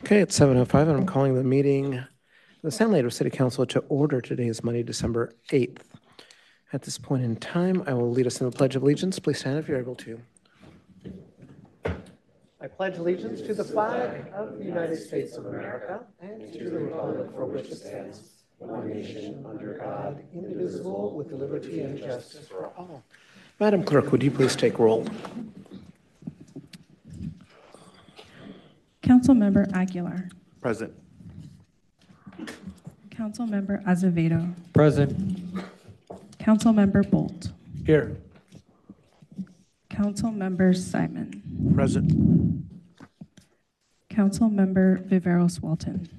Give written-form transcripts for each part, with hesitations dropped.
Okay, it's 7:05, and I'm calling the meeting, the San Leandro City Council to order. Today is Monday, December 8th. At this point in time, I will lead us in the Pledge of Allegiance. Please stand if you're able to. I pledge allegiance to the flag of the United States of America and to the republic for which it stands, one nation under God, indivisible, with liberty and justice for all. Madam Clerk, would you please take roll? Councilmember Aguilar. Present. Councilmember Azevedo. Present. Councilmember Bolt. Here. Councilmember Simon. Present. Councilmember Viveros Walton.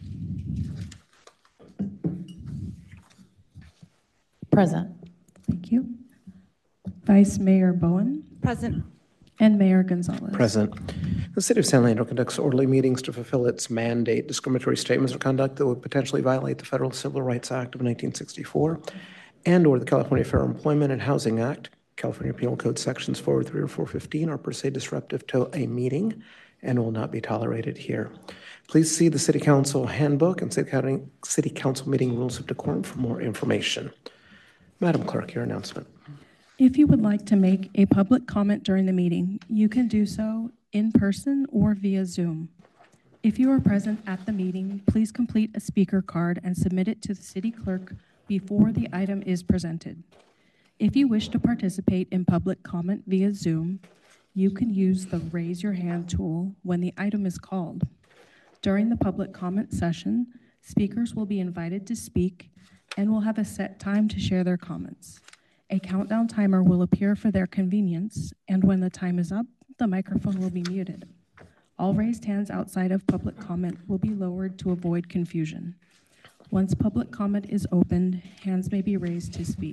Present. Thank you. Vice Mayor Bowen. Present. And Mayor Gonzalez. Present. The City of San Leandro conducts orderly meetings to fulfill its mandate. Discriminatory statements or conduct that would potentially violate the Federal Civil Rights Act of 1964 and/or the California Fair Employment and Housing Act, California Penal Code Sections 403 or 415, are per se disruptive to a meeting and will not be tolerated here. Please see the City Council Handbook and City Council Meeting Rules of Decorum for more information. Madam Clerk, your announcement. If you would like to make a public comment during the meeting, you can do so in person or via Zoom. If you are present at the meeting, please complete a speaker card and submit it to the city clerk before the item is presented. If you wish to participate in public comment via Zoom, you can use the raise your hand tool when the item is called. During the public comment session, speakers will be invited to speak and will have a set time to share their comments. A countdown timer will appear for their convenience, and when the time is up, the microphone will be muted. All raised hands outside of public comment will be lowered to avoid confusion. Once public comment is opened, hands may be raised to speak.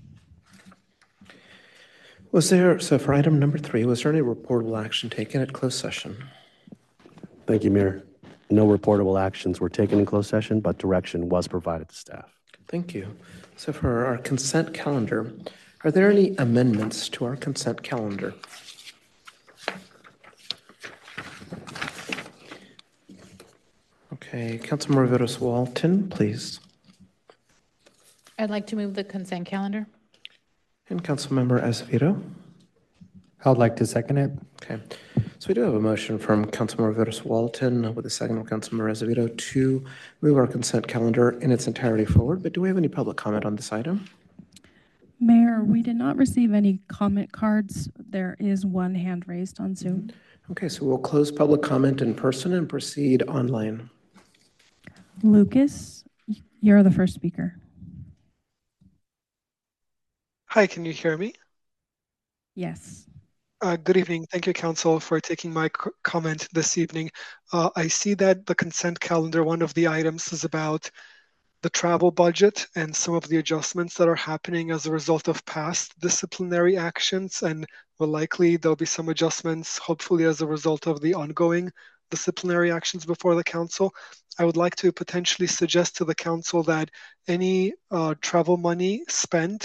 So for item number 3, was there any reportable action taken at closed session? Thank you, Mayor. No reportable actions were taken in closed session, but direction was provided to staff. Thank you. So for our consent calendar, are there any amendments to our consent calendar? Okay, Councilmember Viveros Walton, please. I'd like to move the consent calendar. And Councilmember Azevedo. I would like to second it. Okay, so we do have a motion from Councilmember Viveros Walton with a second from Councilmember Azevedo to move our consent calendar in its entirety forward, but do we have any public comment on this item? Mayor, we did not receive any comment cards. There is one hand raised on Zoom. Okay, so we'll close public comment in person and proceed online. Lucas, you're the first speaker. Hi, can you hear me? Yes. Good evening. Thank you, Council, for taking my comment this evening. I see that the consent calendar, one of the items is about the travel budget and some of the adjustments that are happening as a result of past disciplinary actions, and will likely there'll be some adjustments, hopefully as a result of the ongoing disciplinary actions before the Council. I would like to potentially suggest to the Council that any travel money spent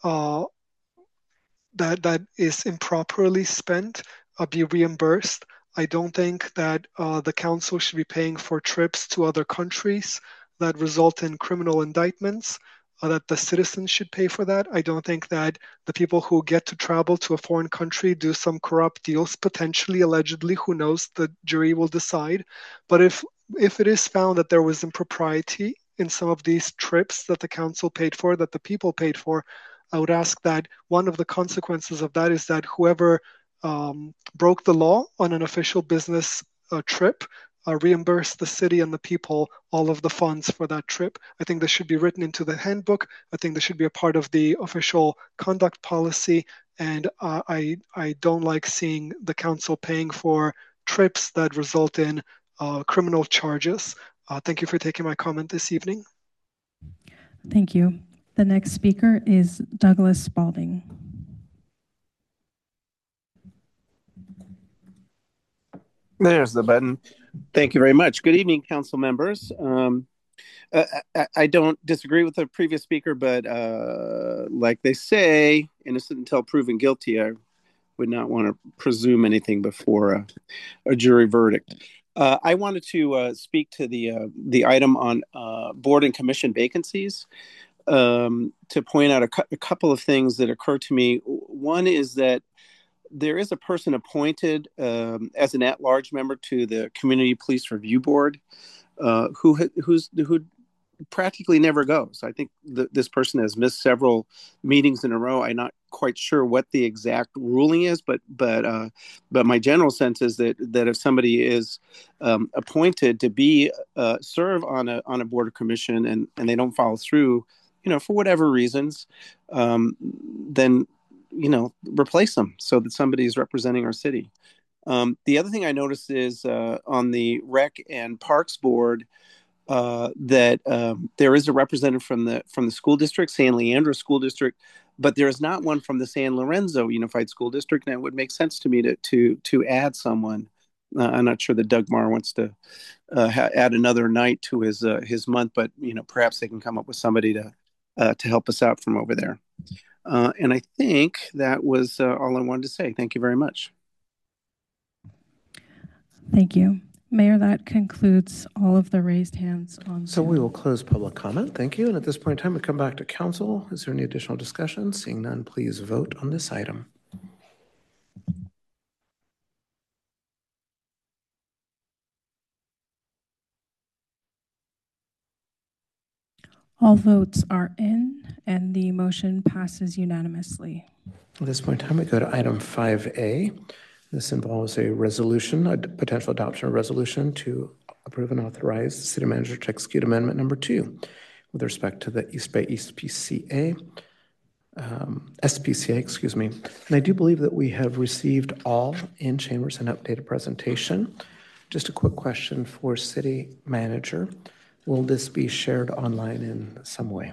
that is improperly spent be reimbursed. I don't think that the Council should be paying for trips to other countries that result in criminal indictments, that the citizens should pay for that. I don't think that the people who get to travel to a foreign country do some corrupt deals, potentially, allegedly, who knows, the jury will decide. But if it is found that there was impropriety in some of these trips that the Council paid for, that the people paid for, I would ask that one of the consequences of that is that whoever broke the law on an official business trip reimburse the city and the people all of the funds for that trip. I think this should be written into the handbook. I think this should be a part of the official conduct policy. And I don't like seeing the Council paying for trips that result in criminal charges. Thank you for taking my comment this evening. Thank you. The next speaker is Douglas Spalding. There's the button. Thank you very much. Good evening, council members. I don't disagree with the previous speaker, but like they say, innocent until proven guilty. I would not want to presume anything before a jury verdict. I wanted to speak to the item on board and commission vacancies, to point out a couple of things that occur to me. One is that there is a person appointed as an at-large member to the Community Police Review Board, who practically never goes. I think this person has missed several meetings in a row. I'm not quite sure what the exact ruling is, but my general sense is that if somebody is appointed to be serve on a board or commission and they don't follow through, for whatever reasons, then replace them so that somebody is representing our city. The other thing I noticed is on the Rec and Parks Board, that there is a representative from the school district, San Leandro School District, but there is not one from the San Lorenzo Unified School District, and it would make sense to me to add someone. I'm not sure that Doug Marr wants to add another night to his month, but perhaps they can come up with somebody to help us out from over there. And I think that was all I wanted to say. Thank you very much. Thank you. Mayor, that concludes all of the raised hands on So Zoom. we will close public comment. Thank you. And at this point in time, we come back to council. Is there any additional discussion? Seeing none, please vote on this item. All votes are in, and the motion passes unanimously. At this point in time, we go to item 5A. This involves a resolution, a potential adoption of resolution to approve and authorize the city manager to execute amendment number 2 with respect to the East Bay SPCA, excuse me. And I do believe that we have received all in chambers an updated presentation. Just a quick question for city manager. Will this be shared online in some way?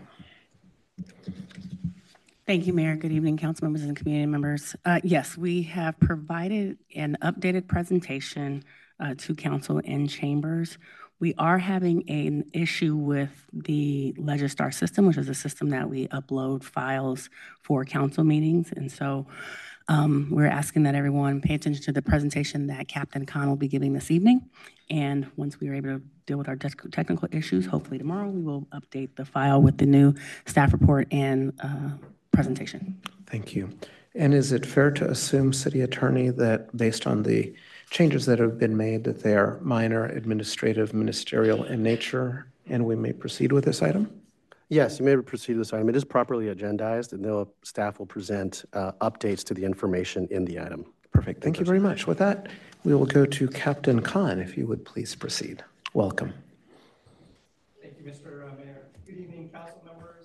Thank you, Mayor. Good evening, council members and community members. Yes, we have provided an updated presentation to council in chambers. We are having an issue with the Legistar system, which is a system that we upload files for council meetings. And so we're asking that everyone pay attention to the presentation that Captain Khan will be giving this evening. And once we are able to deal with our technical issues, hopefully tomorrow, we will update the file with the new staff report and presentation. Thank you. And is it fair to assume, City Attorney, that based on the changes that have been made, that they are minor, administrative, ministerial in nature, and we may proceed with this item? Yes, you may proceed with this item. It is properly agendized, and staff will present updates to the information in the item. Perfect. Thank you very much. With that, we will go to Captain Khan, if you would please proceed. Welcome. Thank you, Mr. Mayor. Good evening, council members.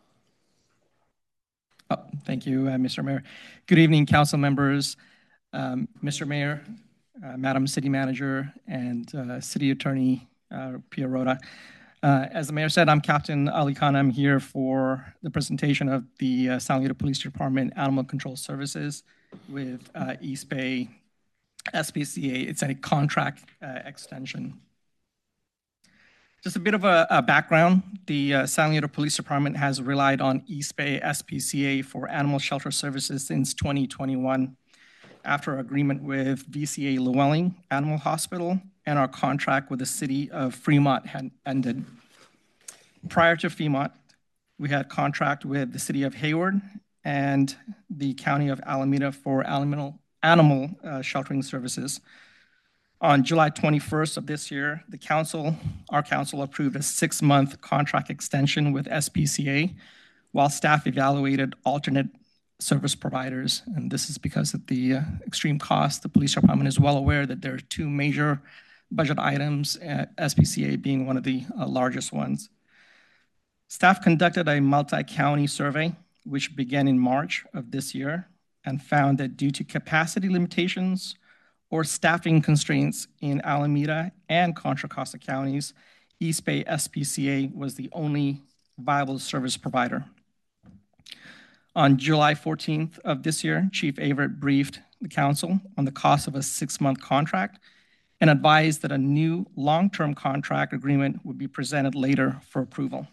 Oh, thank you, Mr. Mayor. Good evening, council members, Mr. Mayor, Madam City Manager, and City Attorney Pia Rhoda. As the mayor said, I'm Captain Ali Khan. I'm here for the presentation of the San Leandro Police Department Animal Control Services with East Bay SPCA. It's a contract extension. Just a bit of a background. The San Leandro Police Department has relied on East Bay SPCA for animal shelter services since 2021 after agreement with VCA Llewellyn Animal Hospital and our contract with the city of Fremont had ended. Prior to Fremont, we had contract with the city of Hayward and the county of Alameda for animal sheltering services. On July 21st of this year, our council approved a 6-month contract extension with SPCA while staff evaluated alternate service providers. And this is because of the extreme cost. The police department is well aware that there are 2 major budget items, SPCA being one of the largest ones. Staff conducted a multi-county survey, which began in March of this year, and found that due to capacity limitations or staffing constraints in Alameda and Contra Costa counties, East Bay SPCA was the only viable service provider. On July 14th of this year, Chief Averett briefed the council on the cost of a 6-month contract and advised that a new long-term contract agreement would be presented later for approval.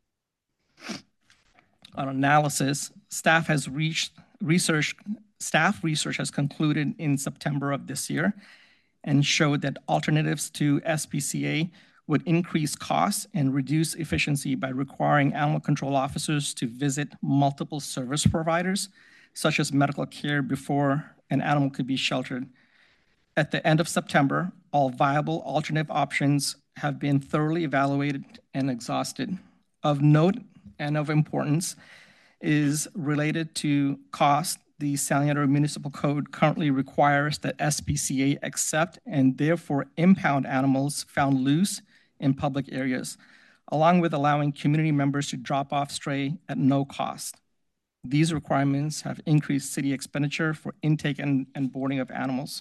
On analysis, staff research has concluded in September of this year, and showed that alternatives to SPCA would increase costs and reduce efficiency by requiring animal control officers to visit multiple service providers, such as medical care, before an animal could be sheltered. At the end of September, all viable alternative options have been thoroughly evaluated and exhausted. Of note and of importance is related to cost. The San Leandro Municipal Code currently requires that SPCA accept and therefore impound animals found loose in public areas, along with allowing community members to drop off stray at no cost. These requirements have increased city expenditure for intake and boarding of animals.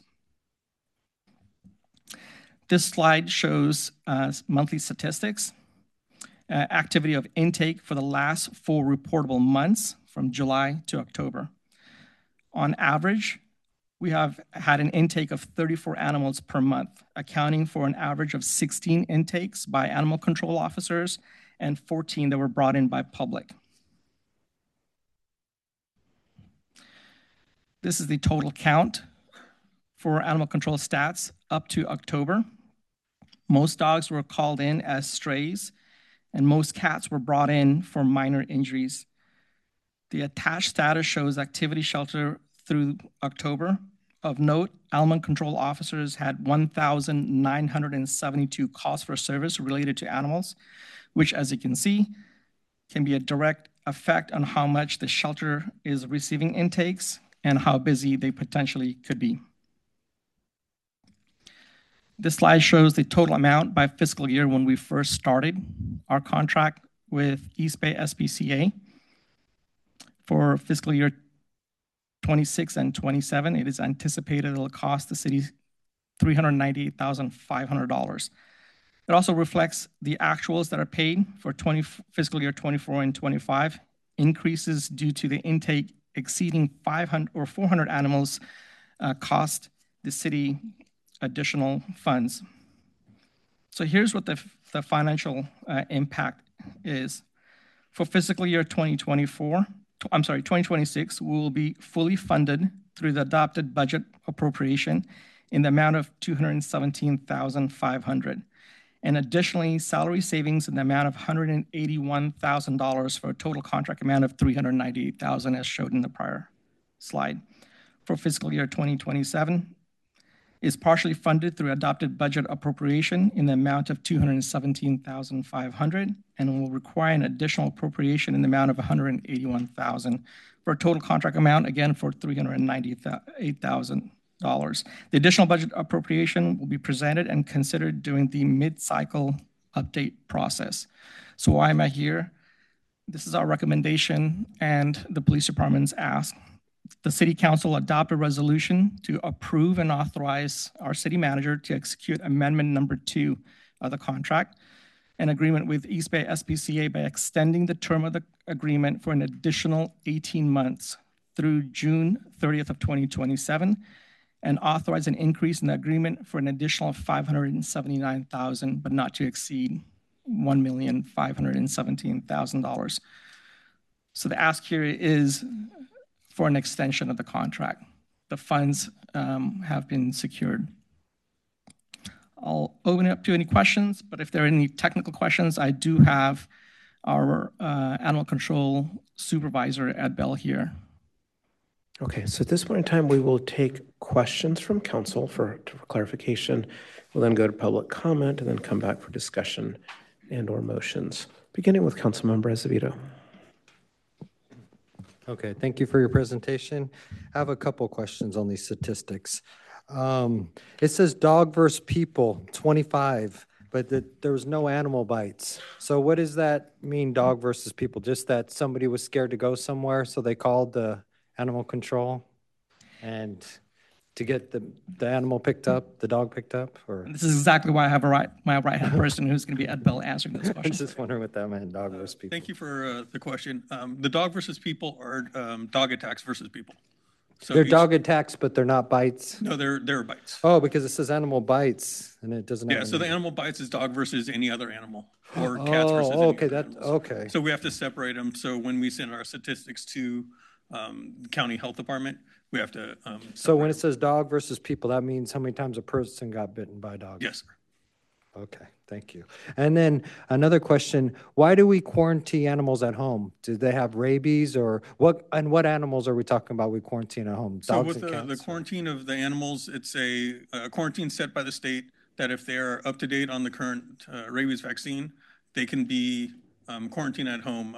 This slide shows monthly statistics, activity of intake for the last 4 reportable months from July to October. On average, we have had an intake of 34 animals per month, accounting for an average of 16 intakes by animal control officers and 14 that were brought in by public. This is the total count for animal control stats up to October. Most dogs were called in as strays, and most cats were brought in for minor injuries. The attached status shows activity shelter through October. Of note, animal control officers had 1,972 calls for service related to animals, which, as you can see, can be a direct effect on how much the shelter is receiving intakes and how busy they potentially could be. This slide shows the total amount by fiscal year when we first started our contract with East Bay SPCA. For fiscal year 26 and 27, it is anticipated it'll cost the city $398,500. It also reflects the actuals that are paid for fiscal year 24 and 25, increases due to the intake exceeding 500 or 400 animals cost the city additional funds. So here's what the financial impact is. For fiscal year 2026, we will be fully funded through the adopted budget appropriation in the amount of $217,500. And additionally, salary savings in the amount of $181,000 for a total contract amount of $398,000 as showed in the prior slide. For fiscal year 2027, is partially funded through adopted budget appropriation in the amount of $217,500 and will require an additional appropriation in the amount of $181,000 for a total contract amount, again, for $398,000. The additional budget appropriation will be presented and considered during the mid-cycle update process. So why am I here? This is our recommendation and the police department's ask. The City Council adopt a resolution to approve and authorize our city manager to execute amendment number 2 of the contract, an agreement with East Bay SPCA by extending the term of the agreement for an additional 18 months through June 30th of 2027, and authorize an increase in the agreement for an additional $579,000, but not to exceed $1,517,000. So the ask here is for an extension of the contract. The funds have been secured. I'll open it up to any questions, but if there are any technical questions, I do have our animal control supervisor, Ed Bell, here. Okay, so at this point in time, we will take questions from council for clarification. We'll then go to public comment and then come back for discussion and or motions, beginning with Councilmember Azevedo. Okay, thank you for your presentation. I have a couple questions on these statistics. It says dog versus people, 25, but there was no animal bites. So what does that mean, dog versus people? Just that somebody was scared to go somewhere, so they called the animal control and to get the animal picked up, the dog picked up? Or This is exactly why I have my right-hand person who's going to be Ed Bell answering this I'm question. just wondering what that meant, dog versus people. Thank you for the question. The dog versus people are dog attacks versus people. So They're dog attacks, but they're not bites? No, they're bites. Oh, because it says animal bites, and it doesn't have Yeah, so the any- animal bites is dog versus any other animal, or cats versus any okay, other that animals. okay. So we have to separate them. So when we send our statistics to the county health department. We have to. So when it says dog versus people, that means how many times a person got bitten by a dog? Yes, sir. Okay, thank you. And then another question, why do we quarantine animals at home? Do they have rabies or what, and what animals are we talking about we quarantine at home? So Dogs with and the cats? quarantine of the animals, it's a quarantine set by the state that if they are up to date on the current rabies vaccine, they can be quarantined at home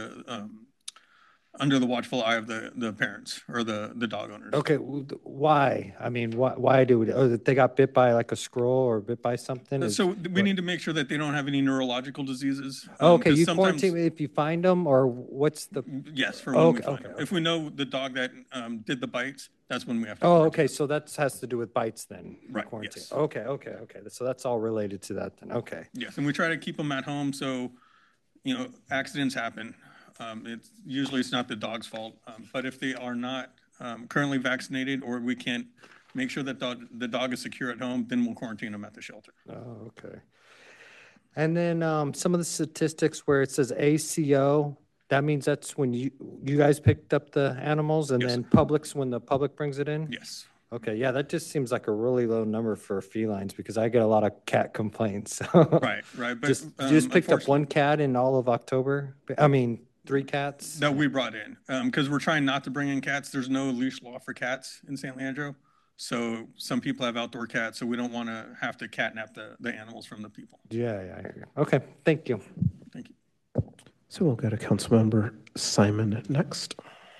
under the watchful eye of the parents or the dog owners. Okay, why? I mean, why do we, oh, they got bit by like a squirrel or bit by something? So we need to make sure that they don't have any neurological diseases. Okay, 'Cause you sometimes- quarantine if you find them, or what's the? Yes, for when we Okay, find okay, them. If we know the dog that did the bites, that's when we have to. Oh, quarantine. okay, so that has to do with bites then? you Right, quarantine. yes. Okay. So that's all related to that then, okay. Yes, and we try to keep them at home so, accidents happen. It's not the dog's fault, but if they are not currently vaccinated or we can't make sure that the dog is secure at home, then we'll quarantine them at the shelter. Oh, okay. And then some of the statistics where it says ACO, that means that's when you guys picked up the animals and Yes, then sir. Publix when the public brings it in? Yes. Okay, yeah, that just seems like a really low number for felines because I get a lot of cat complaints. Right. But You just picked up unfortunately- one cat in all of October? I mean, 3 cats? that we brought in because we're trying not to bring in cats. There's no leash law for cats in San Leandro. So some people have outdoor cats, so we don't want to have to catnap the animals from the people. Yeah, I hear you. Okay, thank you. Thank you. So we'll go to Councilmember Simon next.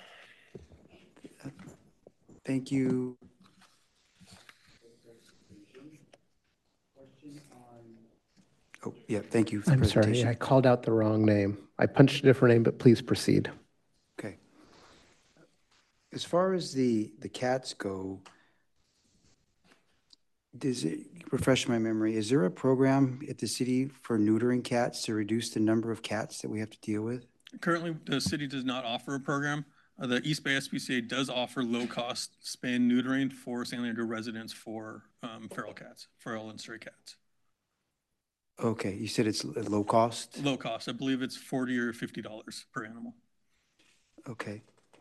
Thank you. Oh, yeah, thank you for the I'm sorry, presentation. I called out the wrong name. I punched a different name, but please proceed. Okay. As far as the cats go, does it refresh my memory? Is there a program at the city for neutering cats to reduce the number of cats that we have to deal with? Currently, the city does not offer a program. The East Bay SPCA does offer low-cost spay and neutering for San Leandro residents for feral and stray cats. Okay, you said it's low cost? Low cost. I believe it's $40 or $50 per animal. Okay.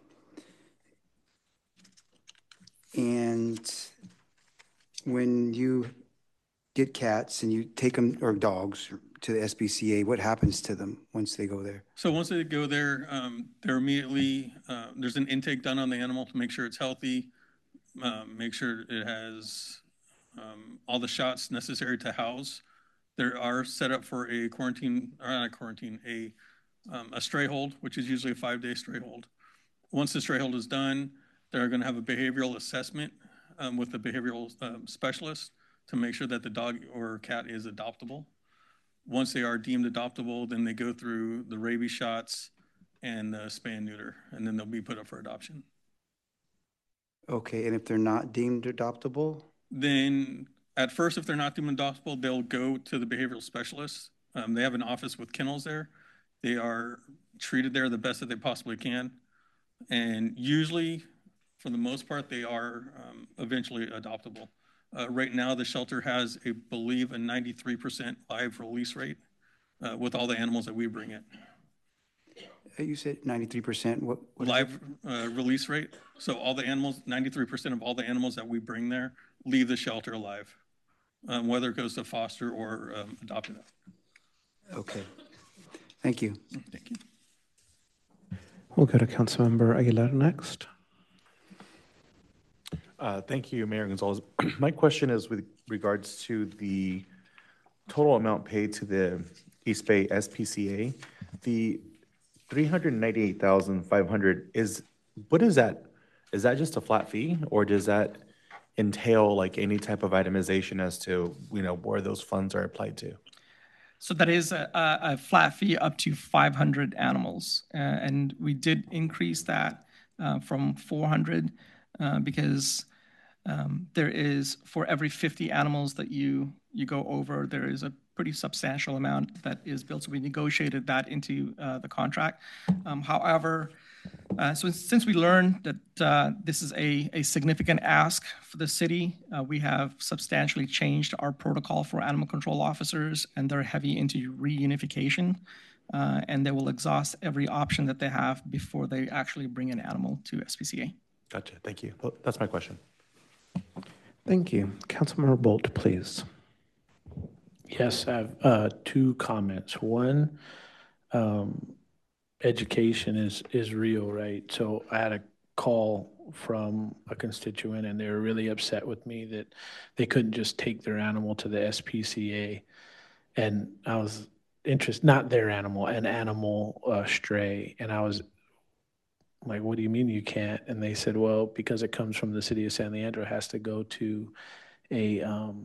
And when you get cats and you take them, or dogs, to the SPCA, what happens to them once they go there? So once they go there, they're immediately, there's an intake done on the animal to make sure it's healthy, make sure it has all the shots necessary to house. There are set up for a quarantine, or not a quarantine, a stray hold, which is usually a 5-day stray hold. Once the stray hold is done, they're going to have a behavioral assessment with the behavioral specialist to make sure that the dog or cat is adoptable. Once they are deemed adoptable, then they go through the rabies shots and the spay and neuter, and then they'll be put up for adoption. Okay, and if they're not deemed adoptable? Then at first, if they're not deemed adoptable, they'll go to the behavioral specialist. They have an office with kennels there. They are treated there the best that they possibly can. And usually, for the most part, they are eventually adoptable. Right now, the shelter has, I believe, a 93% live release rate with all the animals that we bring in. You said 93%? What live release rate. So all the animals, 93% of all the animals that we bring there leave the shelter alive, whether it goes to foster or adopted. Okay. Thank you. Thank you. We'll go to Councilmember Aguilar next. Thank you, Mayor Gonzalez. My question is with regards to the total amount paid to the East Bay SPCA. The $398,500 what is that? Is that just a flat fee, or does that entail like any type of itemization as to where those funds are applied to? So that is a flat fee up to 500 animals. And we did increase that from 400 because there is, for every 50 animals that you go over, there is a pretty substantial amount that is built. So we negotiated that into the contract. However, so since we learned that this is a significant ask for the city, we have substantially changed our protocol for animal control officers, and they're heavy into reunification. and they will exhaust every option that they have before they actually bring an animal to SPCA. Gotcha. Thank you. Well, that's my question. Thank you. Councilmember Bolt, please. Yes, I have two comments. One, education is real, right? So I had a call from a constituent, and they were really upset with me that they couldn't just take their animal to the SPCA. And I was interested, not their animal, an animal stray. And I was like, what do you mean you can't? And they said, well, because it comes from the city of San Leandro, it has to go to a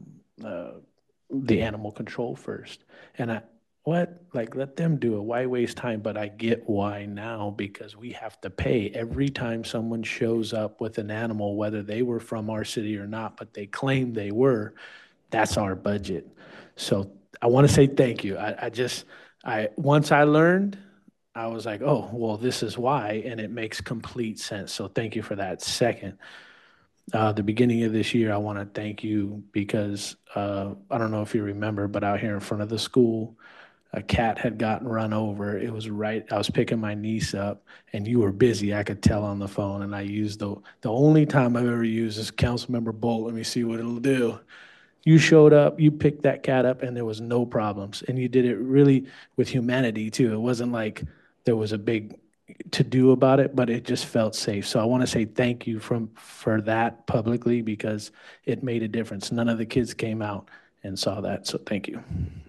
the animal control first. And what? Like, let them do it. Why waste time? But I get why now, because we have to pay every time someone shows up with an animal, whether they were from our city or not, but they claim they were. That's our budget. So I want to say thank you. Once I learned, I was like, oh, well, this is why, and it makes complete sense. So thank you for that. Second, the beginning of this year, I want to thank you because I don't know if you remember, but out here in front of the school, a cat had gotten run over. It was right. I was picking my niece up, and you were busy. I could tell on the phone, and I used the only time I've ever used is Councilmember Bolt. Let me see what it'll do. You showed up, you picked that cat up, and there was no problems. And you did it really with humanity, too. It wasn't like there was a big to-do about it, but it just felt safe. So I want to say thank you for that publicly because it made a difference. None of the kids came out and saw that, so thank you.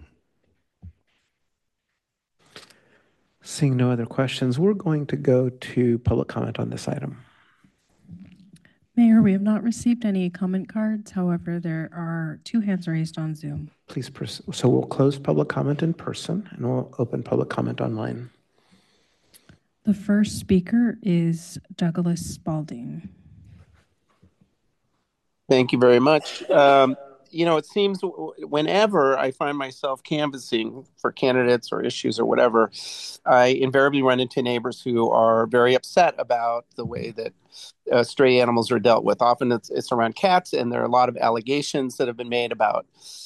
Seeing no other questions, we're going to go to public comment on this item. Mayor, we have not received any comment cards. However, there are 2 hands raised on Zoom. Please, so we'll close public comment in person and we'll open public comment online. The first speaker is Douglas Spalding. Thank you very much. It seems whenever I find myself canvassing for candidates or issues or whatever, I invariably run into neighbors who are very upset about the way that stray animals are dealt with. Often it's around cats, and there are a lot of allegations that have been made about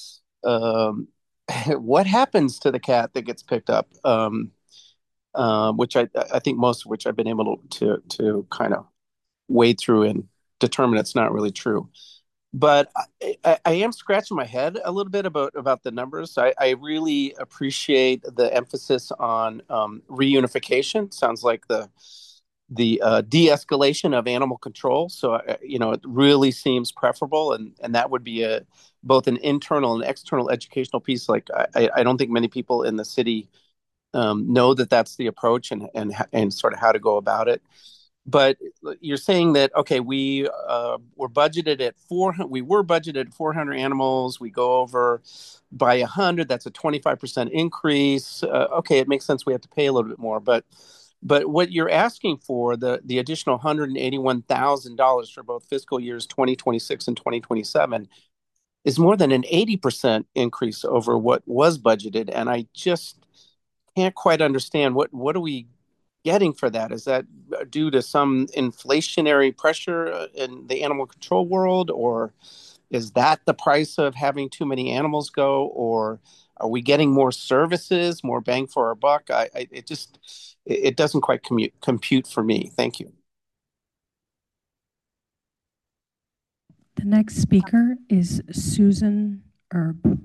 what happens to the cat that gets picked up, which I think most of which I've been able to kind of wade through and determine it's not really true. But I am scratching my head a little bit about the numbers. I really appreciate the emphasis on reunification. Sounds like the de-escalation of animal control. So, it really seems preferable. And that would be both an internal and external educational piece. Like, I don't think many people in the city know that that's the approach and sort of how to go about it. But you're saying that, okay, we were budgeted at 400. We were budgeted 400 animals. We go over by 100. That's a 25% increase. Okay, it makes sense. We have to pay a little bit more. But what you're asking for, the additional $181,000 for both fiscal years 2026 and 2027, is more than an 80% increase over what was budgeted. And I just can't quite understand what are we getting for that? Is that due to some inflationary pressure in the animal control world, or is that the price of having too many animals go, or are we getting more services, more bang for our buck? It doesn't quite compute for me. Thank you. The next speaker is Susan Erb.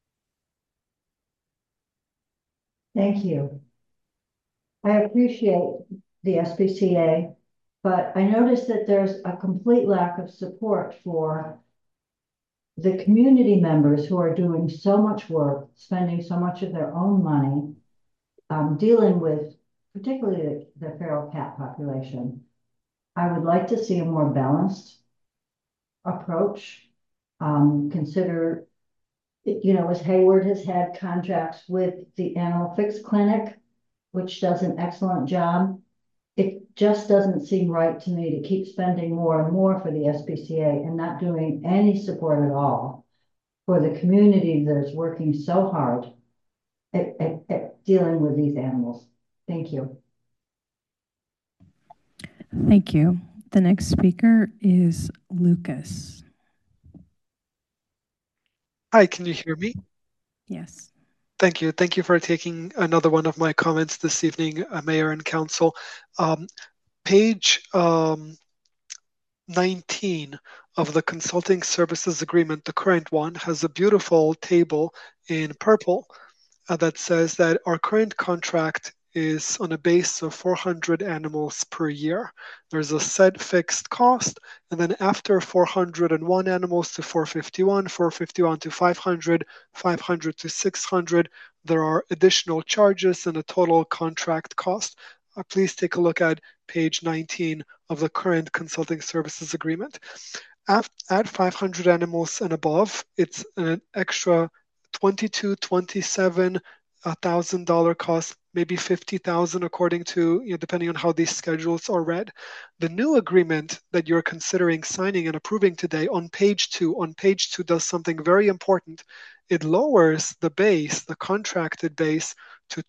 Thank you. I appreciate the SPCA, but I noticed that there's a complete lack of support for the community members who are doing so much work, spending so much of their own money, dealing with particularly the feral cat population. I would like to see a more balanced approach. Consider, as Hayward has had contracts with the Animal Fix Clinic, which does an excellent job. It just doesn't seem right to me to keep spending more and more for the SPCA and not doing any support at all for the community that is working so hard at dealing with these animals. Thank you. Thank you. The next speaker is Lucas. Hi, can you hear me? Yes. Thank you. Thank you for taking another one of my comments this evening, Mayor and Council. Page 19 of the consulting services agreement, the current one, has a beautiful table in purple that says that our current contract is on a base of 400 animals per year. There's a set fixed cost, and then after 401 animals to 451, 451 to 500, 500 to 600, there are additional charges and a total contract cost. Please take a look at page 19 of the current consulting services agreement. At 500 animals and above, it's an extra $22,000, $27,000 cost, maybe $50,000 according to, depending on how these schedules are read. The new agreement that you're considering signing and approving today on page 2 does something very important. It lowers the base, the contracted base, to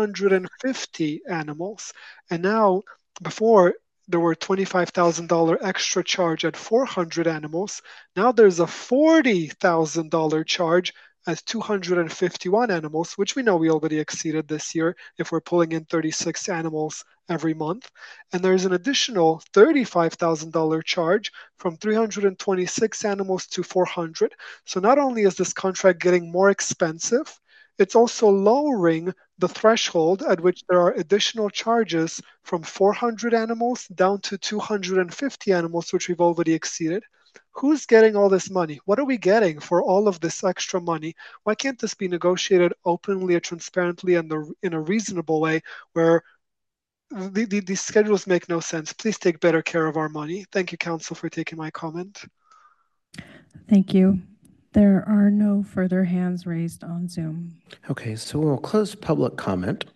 250 animals. And now, before there were $25,000 extra charge at 400 animals. Now there's a $40,000 charge at 251 animals, which we know we already exceeded this year if we're pulling in 36 animals every month. And there's an additional $35,000 charge from 326 animals to 400. So not only is this contract getting more expensive, it's also lowering the threshold at which there are additional charges from 400 animals down to 250 animals, which we've already exceeded. Who's getting all this money? What are we getting for all of this extra money? Why can't this be negotiated openly and transparently and in a reasonable way where these schedules make no sense? Please take better care of our money. Thank you, Council, for taking my comment. Thank you. There are no further hands raised on Zoom. Okay, so we'll close public comment.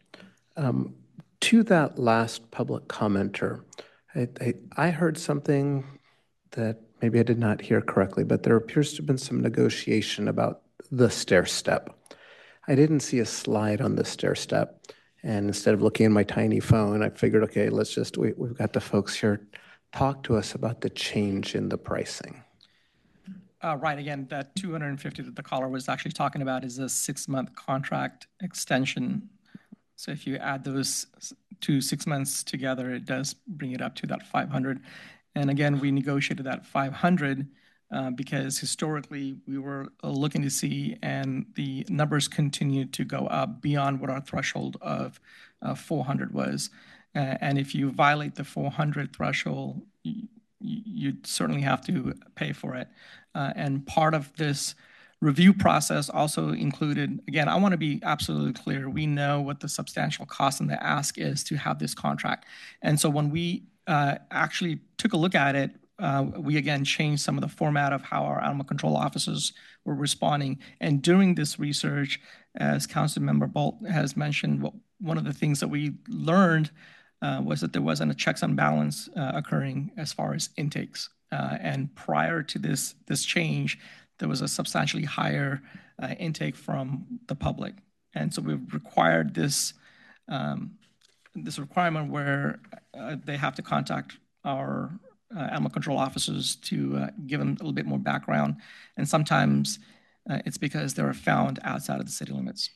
To that last public commenter, I heard something that maybe I did not hear correctly, but there appears to have been some negotiation about the stair step. I didn't see a slide on the stair step, and instead of looking at my tiny phone, I figured, okay, we've got the folks here, talk to us about the change in the pricing. Right, again, that 250 that the caller was actually talking about is a 6-month contract extension. So if you add those 2 6 months together, it does bring it up to that 500. And again, we negotiated that 500 because historically we were looking to see, and the numbers continued to go up beyond what our threshold of 400 was. And if you violate the 400 threshold, you certainly have to pay for it. And part of this review process also included, again, I want to be absolutely clear, we know what the substantial cost and the ask is to have this contract. And so when we actually took a look at it, we again changed some of the format of how our animal control officers were responding. And during this research, as Councilmember Bolt has mentioned, one of the things that we learned was that there wasn't a checks and balance occurring as far as intakes. And prior to this change, there was a substantially higher intake from the public. And so we've required this requirement where they have to contact our animal control officers to give them a little bit more background. And sometimes it's because they were found outside of the city limits.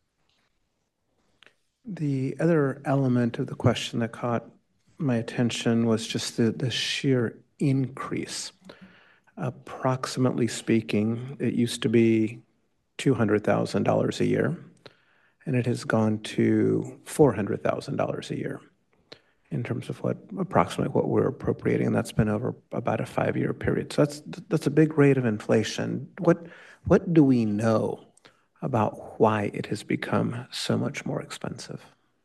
The other element of the question that caught my attention was just the sheer increase. Approximately speaking, it used to be $200,000 a year, and it has gone to $400,000 a year in terms of approximately what we're appropriating, and that's been over about a 5-year period. So that's a big rate of inflation. What do we know about why it has become so much more expensive?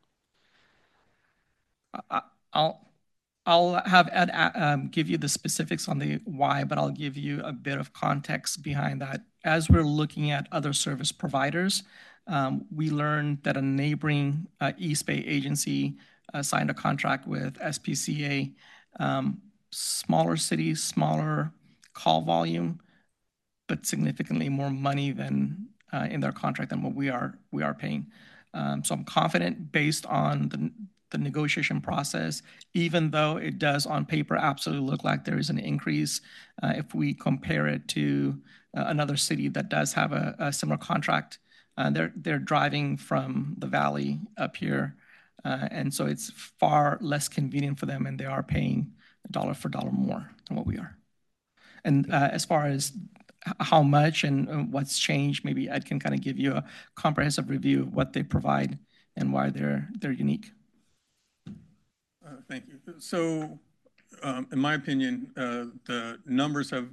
I'll have Ed give you the specifics on the why, but I'll give you a bit of context behind that. As we're looking at other service providers, we learned that a neighboring East Bay agency signed a contract with SPCA. Smaller cities, smaller call volume, but significantly more money than in their contract than what we are paying. So I'm confident based on the negotiation process, even though it does on paper absolutely look like there is an increase, if we compare it to another city that does have a similar contract They're driving from the valley up here, and so it's far less convenient for them, and they are paying dollar for dollar more than what we are. And as far as how much and what's changed, maybe Ed can kind of give you a comprehensive review of what they provide and why they're unique. Thank you. So, in my opinion, the numbers have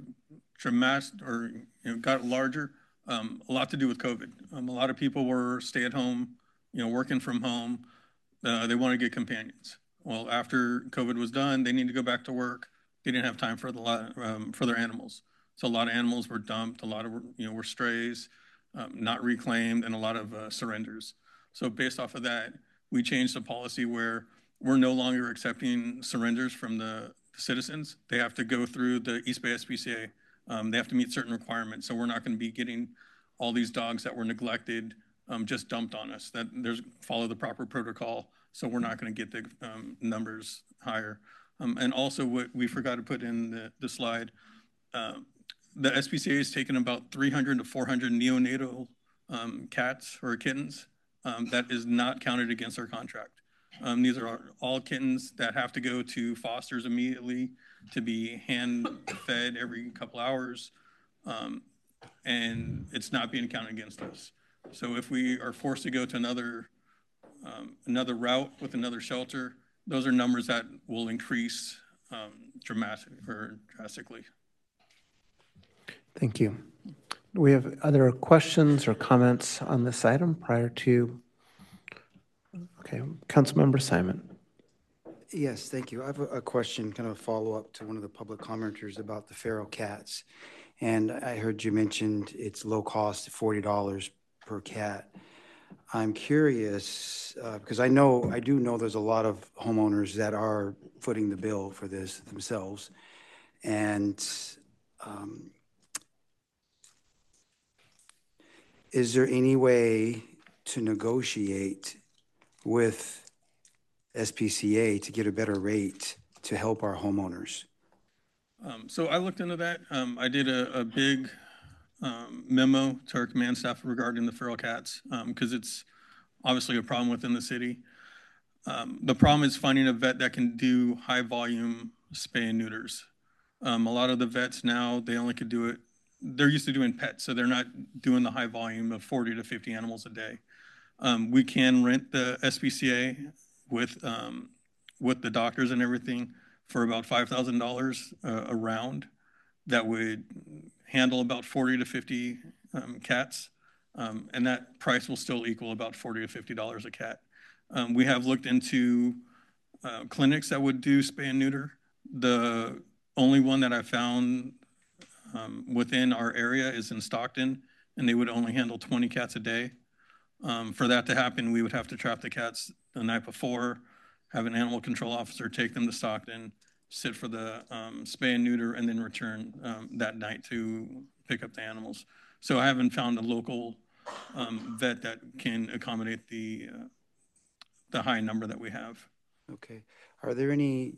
got larger. A lot to do with COVID. A lot of people were stay at home, working from home. They want to get companions. Well, after COVID was done, they need to go back to work. They didn't have time for their animals. So a lot of animals were dumped. A lot of were strays, not reclaimed, and a lot of surrenders. So based off of that, we changed the policy where we're no longer accepting surrenders from the citizens. They have to go through the East Bay SPCA. They have to meet certain requirements. So we're not going to be getting all these dogs that were neglected just dumped on us. That follow the proper protocol. So we're not going to get the numbers higher. And also what we forgot to put in the slide, the SPCA has taken about 300 to 400 neonatal cats or kittens. That is not counted against our contract. These are all kittens that have to go to fosters immediately to be hand fed every couple hours. And it's not being counted against us. So if we are forced to go to another route with another shelter, those are numbers that will increase drastically. Thank you. Do we have other questions or comments on this item prior to? Okay, Councilmember Simon. Yes, thank you. I have a question, kind of a follow-up to one of the public commenters about the feral cats. And I heard you mentioned it's low cost, $40 per cat. I'm curious, because I do know there's a lot of homeowners that are footing the bill for this themselves. And is there any way to negotiate with SPCA to get a better rate to help our homeowners? So I looked into that. I did a big memo to our command staff regarding the feral cats because it's obviously a problem within the city. The problem is finding a vet that can do high volume spay and neuters. A lot of the vets now, they only could do it. They're used to doing pets, so they're not doing the high volume of 40 to 50 animals a day. We can rent the SPCA with the doctors and everything for about $5,000 a round. That would handle about 40 to 50 cats, and that price will still equal about $40 to $50 a cat. We have looked into clinics that would do spay and neuter. The only one that I found within our area is in Stockton, and they would only handle 20 cats a day. For that to happen, we would have to trap the cats the night before, have an animal control officer take them to Stockton, sit for the spay and neuter, and then return that night to pick up the animals. So I haven't found a local vet that can accommodate the high number that we have. Okay. Are there any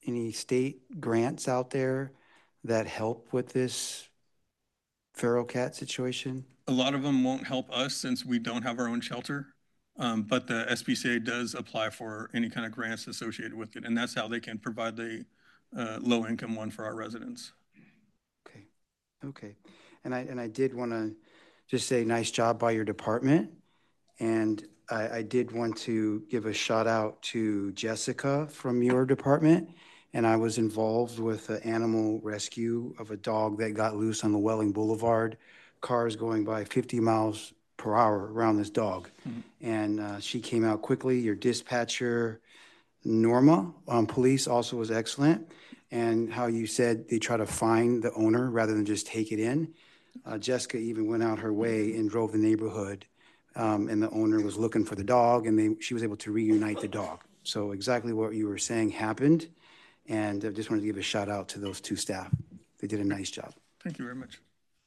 state grants out there that help with this feral cat situation? A lot of them won't help us since we don't have our own shelter, but the SPCA does apply for any kind of grants associated with it, and that's how they can provide the low-income one for our residents. Okay, okay. And I did want to just say nice job by your department, and I did want to give a shout out to Jessica from your department, and I was involved with the animal rescue of a dog that got loose on the Welling Boulevard. Cars going by 50 miles per hour around this dog. Mm-hmm. And she came out quickly. Your dispatcher, Norma, police also was excellent. And how you said they try to find the owner rather than just take it in. Jessica even went out her way and drove the neighborhood. And the owner was looking for the dog, and she was able to reunite the dog. So exactly what you were saying happened. And I just wanted to give a shout out to those two staff. They did a nice job. Thank you very much.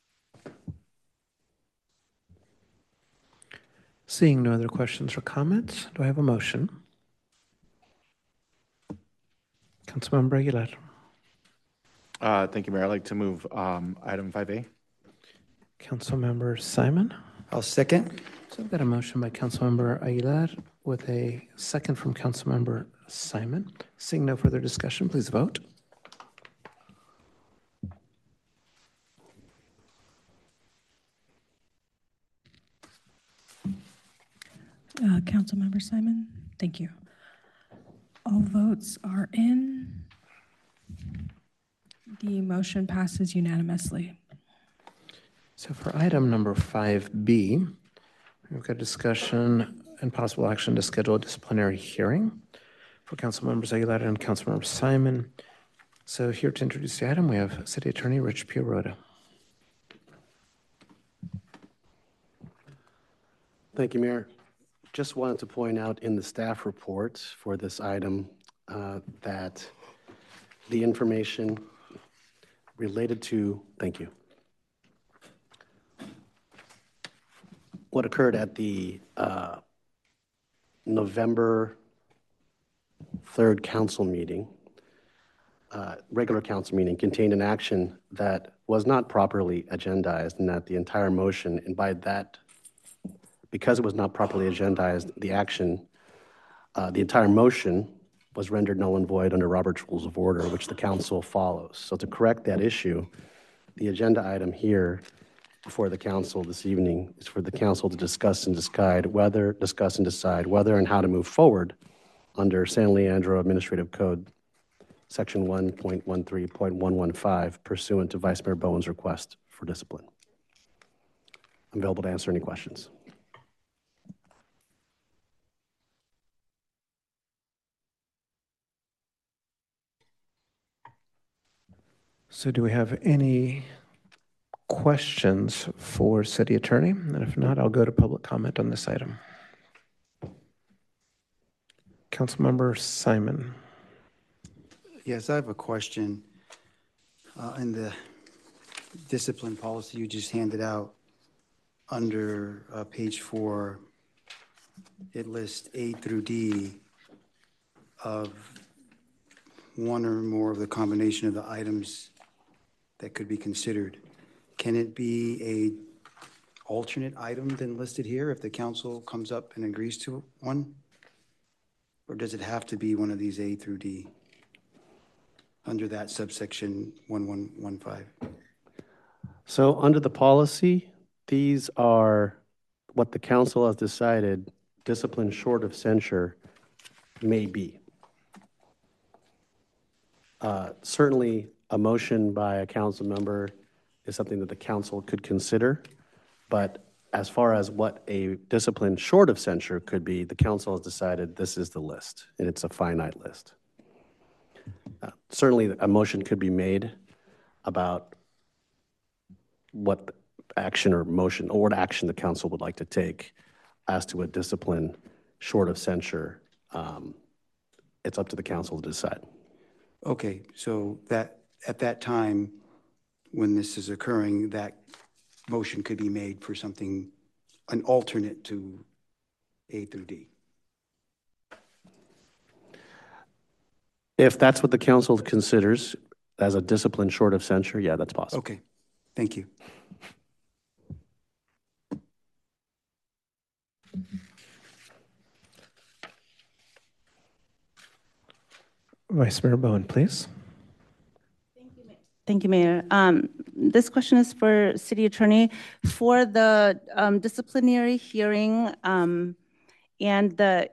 Seeing no other questions or comments, do I have a motion? Councilmember Aguilar. Thank you, Mayor. I'd like to move item 5A. Councilmember Simon. I'll second. So I've got a motion by Councilmember Aguilar with a second from Councilmember Simon. Seeing no further discussion, please vote. Councilmember Simon, thank you. All votes are in. The motion passes unanimously. So for item number 5B, we've got discussion and possible action to schedule a disciplinary hearing for Councilmembers Aguilar and Councilmember Simon. So here to introduce the item, we have City Attorney Rich Pierotta. Thank you, Mayor. Just wanted to point out in the staff report for this item that the information related to, thank you, what occurred at the November 3rd council meeting, regular council meeting, contained an action that was not properly agendized, and that the entire motion, and by that, because it was not properly agendized, the action, the entire motion was rendered null and void under Robert's Rules of Order, which the council follows. So to correct that issue, the agenda item here before the council this evening is for the council to discuss and decide whether and how to move forward under San Leandro Administrative Code, Section 1.13.115, pursuant to Vice Mayor Bowen's request for discipline. I'm available to answer any questions. So do we have any questions for City Attorney? And if not, I'll go to public comment on this item. Councilmember Simon. Yes, I have a question. In the discipline policy you just handed out, under page 4, it lists A through D of one or more of the combination of the items that could be considered. Can it be a alternate item than listed here if the council comes up and agrees to one? Or does it have to be one of these A through D under that subsection 1115? So under the policy, these are what the council has decided discipline short of censure may be. Certainly, a motion by a council member is something that the council could consider, but as far as what a discipline short of censure could be, the council has decided this is the list, and it's a finite list. Certainly, a motion could be made about what action or motion or what action the council would like to take as to a discipline short of censure. It's up to the council to decide. Okay, so that at that time, when this is occurring, that motion could be made for something, an alternate to A through D. If that's what the council considers as a discipline short of censure, yeah, that's possible. Okay, thank you. Vice Mayor Bowen, please. Thank you, Mayor. This question is for City Attorney. For the disciplinary hearing and the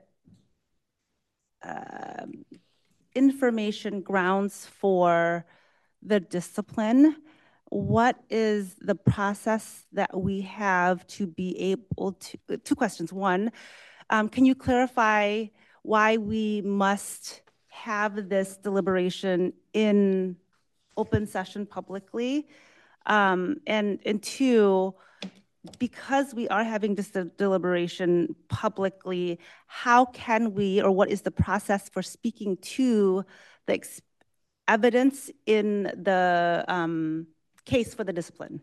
information grounds for the discipline, what is the process that we have to be able to, two questions. One, can you clarify why we must have this deliberation in open session publicly? And two, because we are having this deliberation publicly, how can we, or what is the process for speaking to the evidence in the case for the discipline?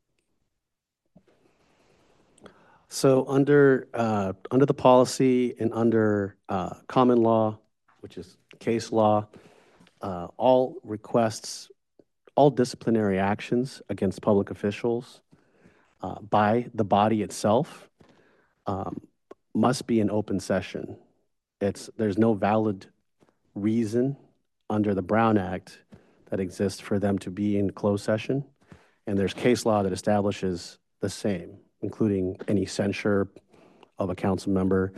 So under the policy and under common law, which is case law, all requests, all disciplinary actions against public officials by the body itself must be an open session. There's no valid reason under the Brown Act that exists for them to be in closed session. And there's case law that establishes the same, including any censure of a council member.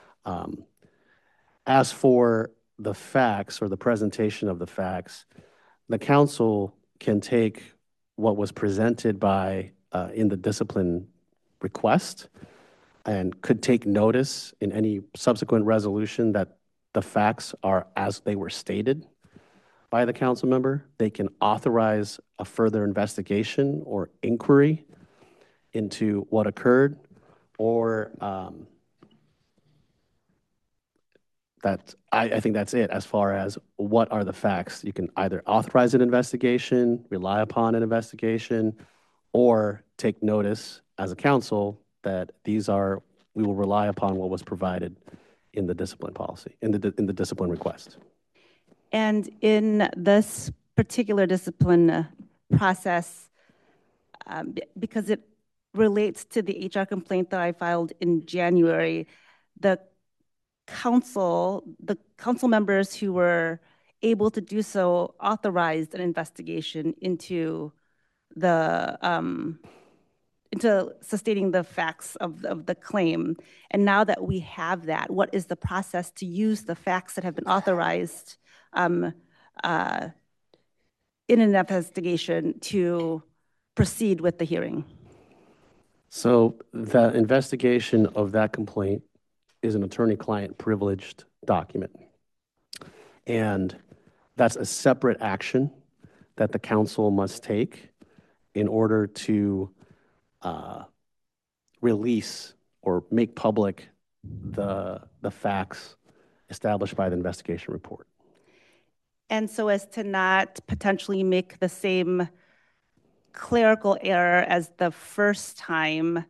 As for the facts or the presentation of the facts, the council can take what was presented by in the discipline request and could take notice in any subsequent resolution that the facts are as they were stated by the council member. They can authorize a further investigation or inquiry into what occurred, or I think that's it as far as what are the facts. You can either authorize an investigation, rely upon an investigation, or take notice as a council that we will rely upon what was provided in the discipline policy, in the discipline request. And in this particular discipline process, because it relates to the HR complaint that I filed in January, the council members who were able to do so authorized an investigation into sustaining the facts of the claim. And now that we have that, what is the process to use the facts that have been authorized in an investigation to proceed with the hearing? So the investigation of that complaint is an attorney-client privileged document. And that's a separate action that the council must take in order to release or make public the facts established by the investigation report. And so as to not potentially make the same clerical error as the first time,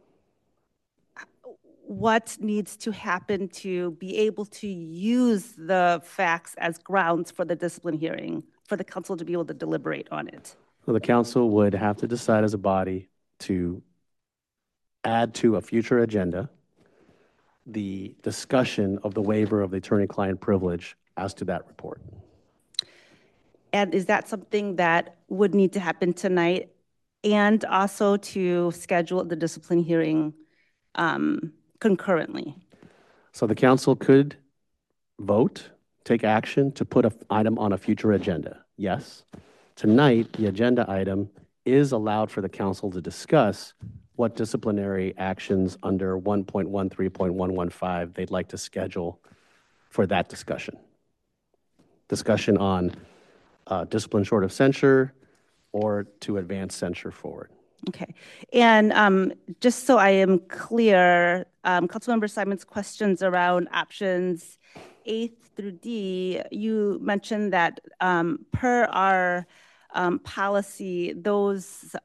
what needs to happen to be able to use the facts as grounds for the discipline hearing, for the council to be able to deliberate on it? So the council would have to decide as a body to add to a future agenda the discussion of the waiver of the attorney-client privilege as to that report. And is that something that would need to happen tonight, and also to schedule the discipline hearing concurrently? So the council could vote, take action to put an item on a future agenda. Yes. Tonight, the agenda item is allowed for the council to discuss what disciplinary actions under 1.13.115 they'd like to schedule for that discussion. Discussion on discipline short of censure or to advance censure forward. Okay. And just so I am clear, Councilmember Simon's questions around options A through D, you mentioned that per our policy, those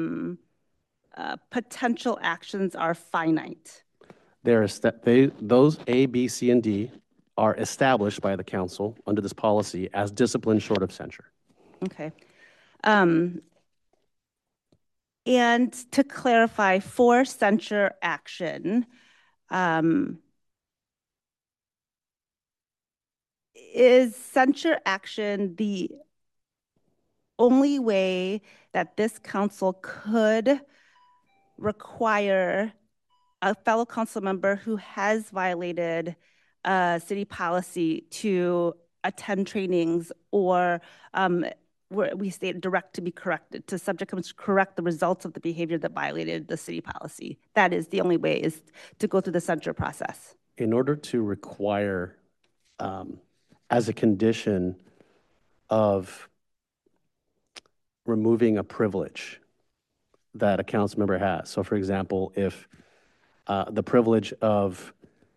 potential actions are finite. Those A, B, C, and D are established by the council under this policy as discipline short of censure. Okay. And to clarify, for censure action, is censure action the only way that this council could require a fellow council member who has violated city policy to attend trainings, or where we state direct to be corrected, to subject them to correct the results of the behavior that violated the city policy? That is the only way, is to go through the censure process. In order to require, as a condition of removing a privilege that a council member has. So for example, if the privilege of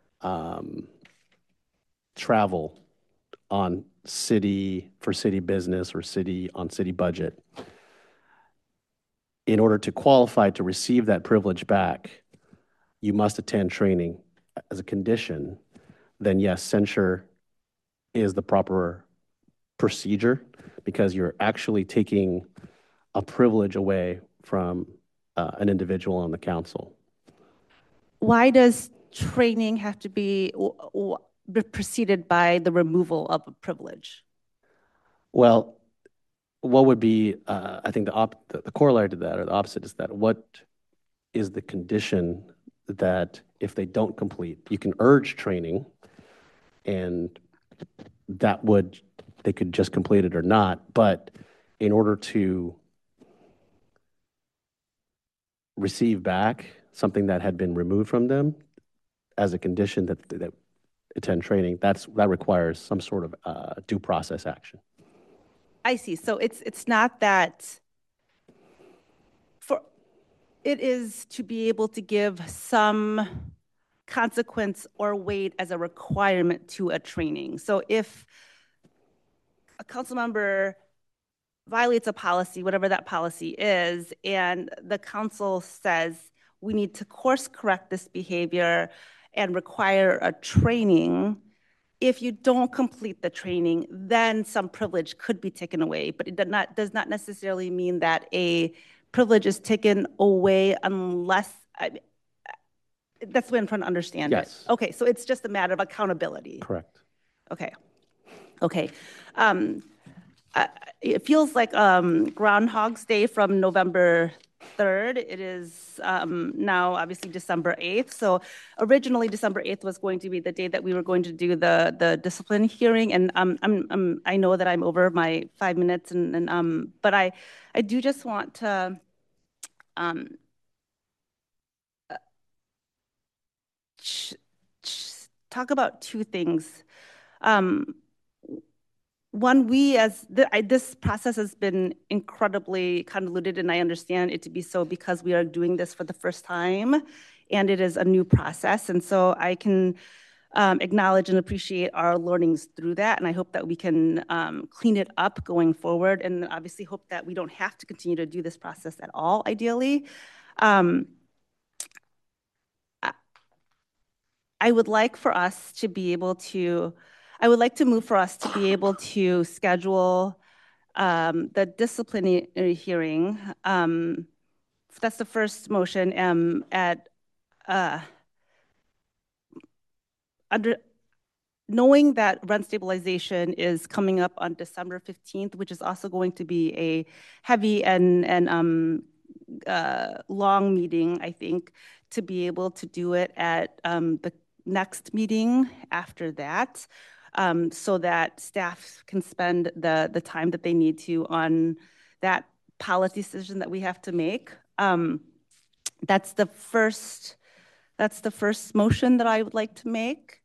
travel on for city business or on city budget, in order to qualify to receive that privilege back, you must attend training as a condition, then yes, censure is the proper procedure, because you're actually taking a privilege away from an individual on the council. Why does training have to be preceded by the removal of a privilege? Well, what would be, I think the corollary to that, or the opposite, is that what is the condition that if they don't complete, you can urge training, and they could just complete it or not, but in order to receive back something that had been removed from them as a condition that attend training, that requires some sort of due process action. I see. So it's not that it is to be able to give some consequence or weight as a requirement to a training. So if a council member violates a policy, whatever that policy is, and the council says we need to course correct this behavior and require a training, if you don't complete the training, then some privilege could be taken away. But it does not necessarily mean that a privilege is taken away unless, that's the way I'm trying to understand it. Okay, so it's just a matter of accountability. Correct. Okay. Okay. It feels like Groundhog's Day from November 3rd. It is now obviously December 8th. So originally December 8th was going to be the day that we were going to do the discipline hearing. And I know that I'm over my 5 minutes, but I do just want to talk about two things. One, this process has been incredibly convoluted, and I understand it to be so because we are doing this for the first time, and it is a new process. And so I can acknowledge and appreciate our learnings through that, and I hope that we can clean it up going forward, and obviously hope that we don't have to continue to do this process at all, ideally. I would like for us to be able to, I would like to move for us to be able to schedule the disciplinary hearing. That's the first motion knowing that rent stabilization is coming up on December 15th, which is also going to be a heavy and long meeting, I think, to be able to do it at the next meeting after that, so that staff can spend the time that they need to on that policy decision that we have to make. That's the first motion that I would like to make.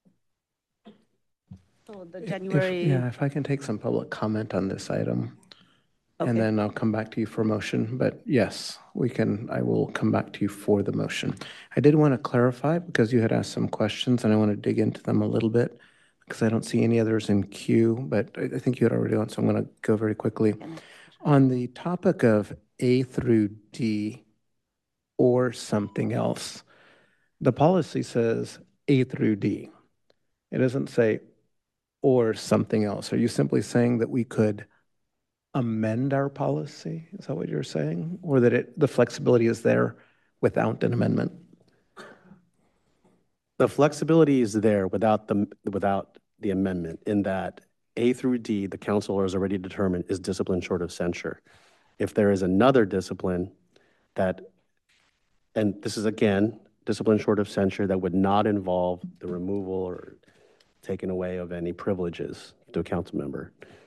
So the January. If I can take some public comment on this item. Okay. And then I'll come back to you for a motion, but yes, I will come back to you for the motion. I did want to clarify because you had asked some questions and I want to dig into them a little bit because I don't see any others in queue, but I think you had already done, so I'm going to go very quickly. On the topic of A through D or something else, the policy says A through D. It doesn't say or something else. Are you simply saying that we could amend our policy? Is that what you're saying? Or that the flexibility is there without an amendment? The flexibility is there without the amendment, in that A through D, the council has already determined is discipline short of censure. If there is another discipline and this is again, discipline short of censure that would not involve the removal or taking away of any privileges to a council member.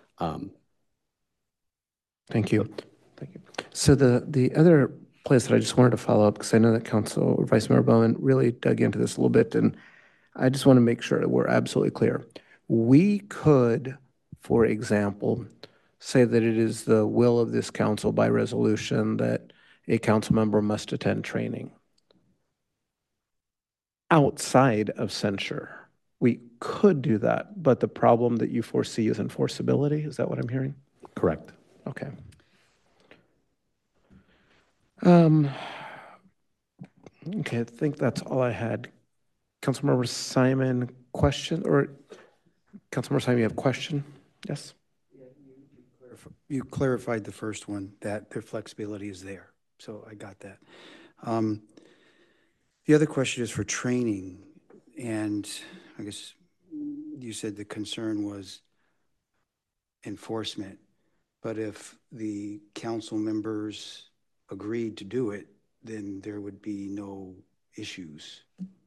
Thank you. Thank you. So the other place that I just wanted to follow up, because I know that Council or Vice Mayor Bowman really dug into this a little bit, and I just want to make sure that we're absolutely clear. We could, for example, say that it is the will of this council by resolution that a council member must attend training outside of censure. We could do that, but the problem that you foresee is enforceability. Is that what I'm hearing? Correct. Okay. Okay, I think that's all I had. Councilmember Simon, question? Or Councilmember Simon, you have a question? Yes? You clarified the first one, that their flexibility is there. so I got that. The other question is for training, and I guess you said the concern was enforcement, but if the council members agreed to do it, then there would be no issues.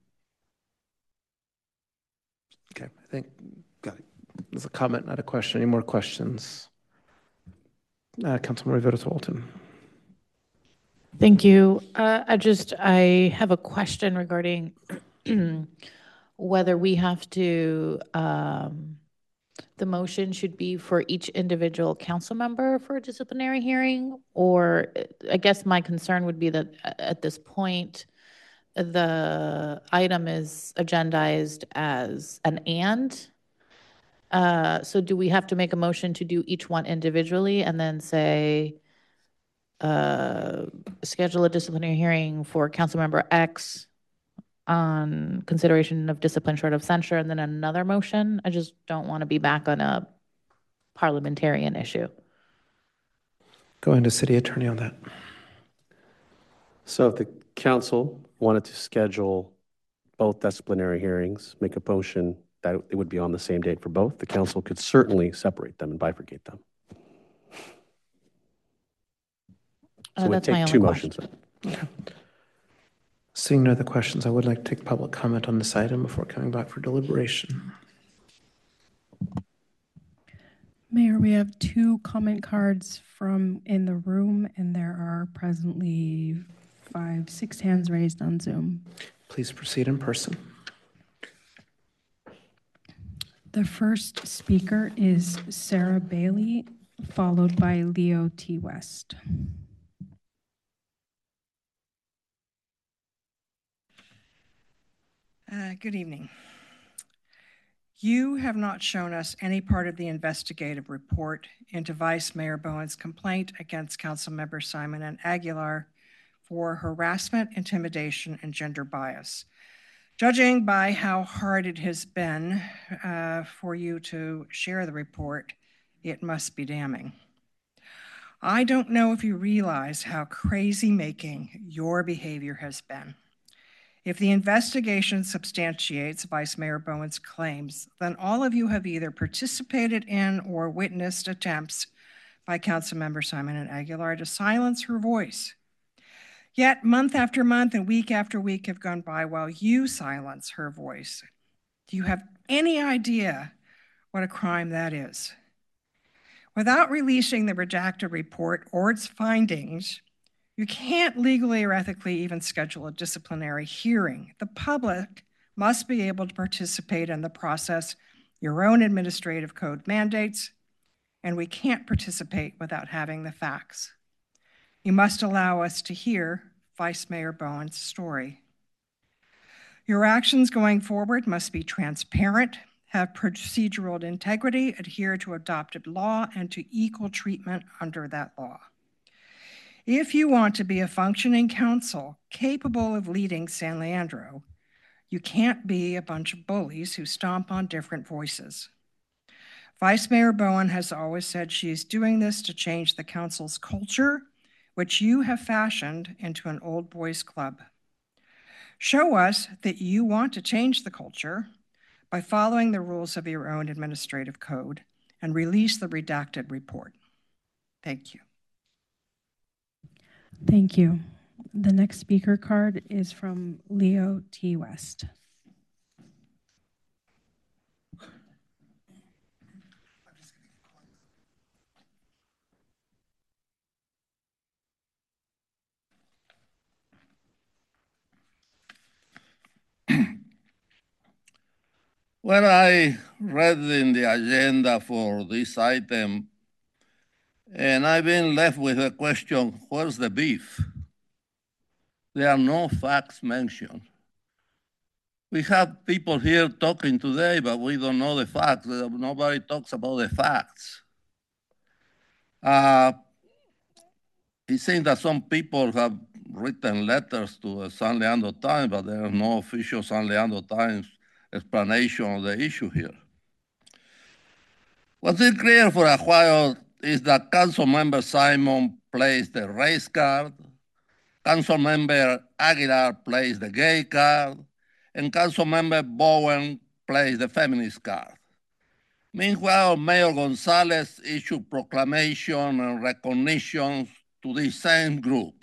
Okay, I think Got it. there's a comment, not a question. Any more questions? Councilmember Rivera Walton. Thank you. I have a question regarding whether we have to, the motion should be for each individual council member for a disciplinary hearing, or I guess my concern would be that at this point, the item is agendized as an and. So do we have to make a motion to do each one individually and then say, schedule a disciplinary hearing for Councilmember X on consideration of discipline short of censure, and then another motion? I just don't want to be back on a parliamentarian issue. Go into City Attorney on that. So if the council wanted to schedule both disciplinary hearings, make a motion that it would be on the same date for both, the council could certainly separate them and bifurcate them. So it would That's my take only two question. motions. Okay. Seeing no other questions, I would like to take public comment on this item before coming back for deliberation. Mayor, we have 2 comment cards from in the room, and there are presently 5, 6 hands raised on Zoom. Please proceed in person. The first speaker is Sarah Bailey, followed by Leo T. West. Good evening. You have not shown us any part of the investigative report into Vice Mayor Bowen's complaint against Councilmember Simon and Aguilar for harassment, intimidation, and gender bias. Judging by how hard it has been for you to share the report, it must be damning. I don't know if you realize how crazy-making your behavior has been. If the investigation substantiates Vice Mayor Bowen's claims, then all of you have either participated in or witnessed attempts by Councilmember Simon and Aguilar to silence her voice. Yet month after month and week after week have gone by while you silence her voice. Do you have any idea what a crime that is? Without releasing the redacted report or its findings, you can't legally or ethically even schedule a disciplinary hearing. The public must be able to participate in the process your own administrative code mandates, and we can't participate without having the facts. You must allow us to hear Vice Mayor Bowen's story. Your actions going forward must be transparent, have procedural integrity, adhere to adopted law, and to equal treatment under that law. If you want to be a functioning council capable of leading San Leandro, you can't be a bunch of bullies who stomp on different voices. Vice Mayor Bowen has always said she is doing this to change the council's culture, which you have fashioned into an old boys club. Show us that you want to change the culture by following the rules of your own administrative code and release the redacted report. Thank you. Thank you. The next speaker card is from Leo T. West. When I read in the agenda for this item, and I've been left with a question, where's the beef? There are no facts mentioned. We have people here talking today, but we don't know the facts. Nobody talks about the facts. It seems that some people have written letters to the San Leandro Times, but there are no official San Leandro Times explanation of the issue here. What's it clear for a while is that Councilmember Simon placed the race card Councilmember Aguilar plays the gay card, and Councilmember Bowen plays the feminist card. Meanwhile, Mayor Gonzalez issued proclamation and recognitions to these same groups.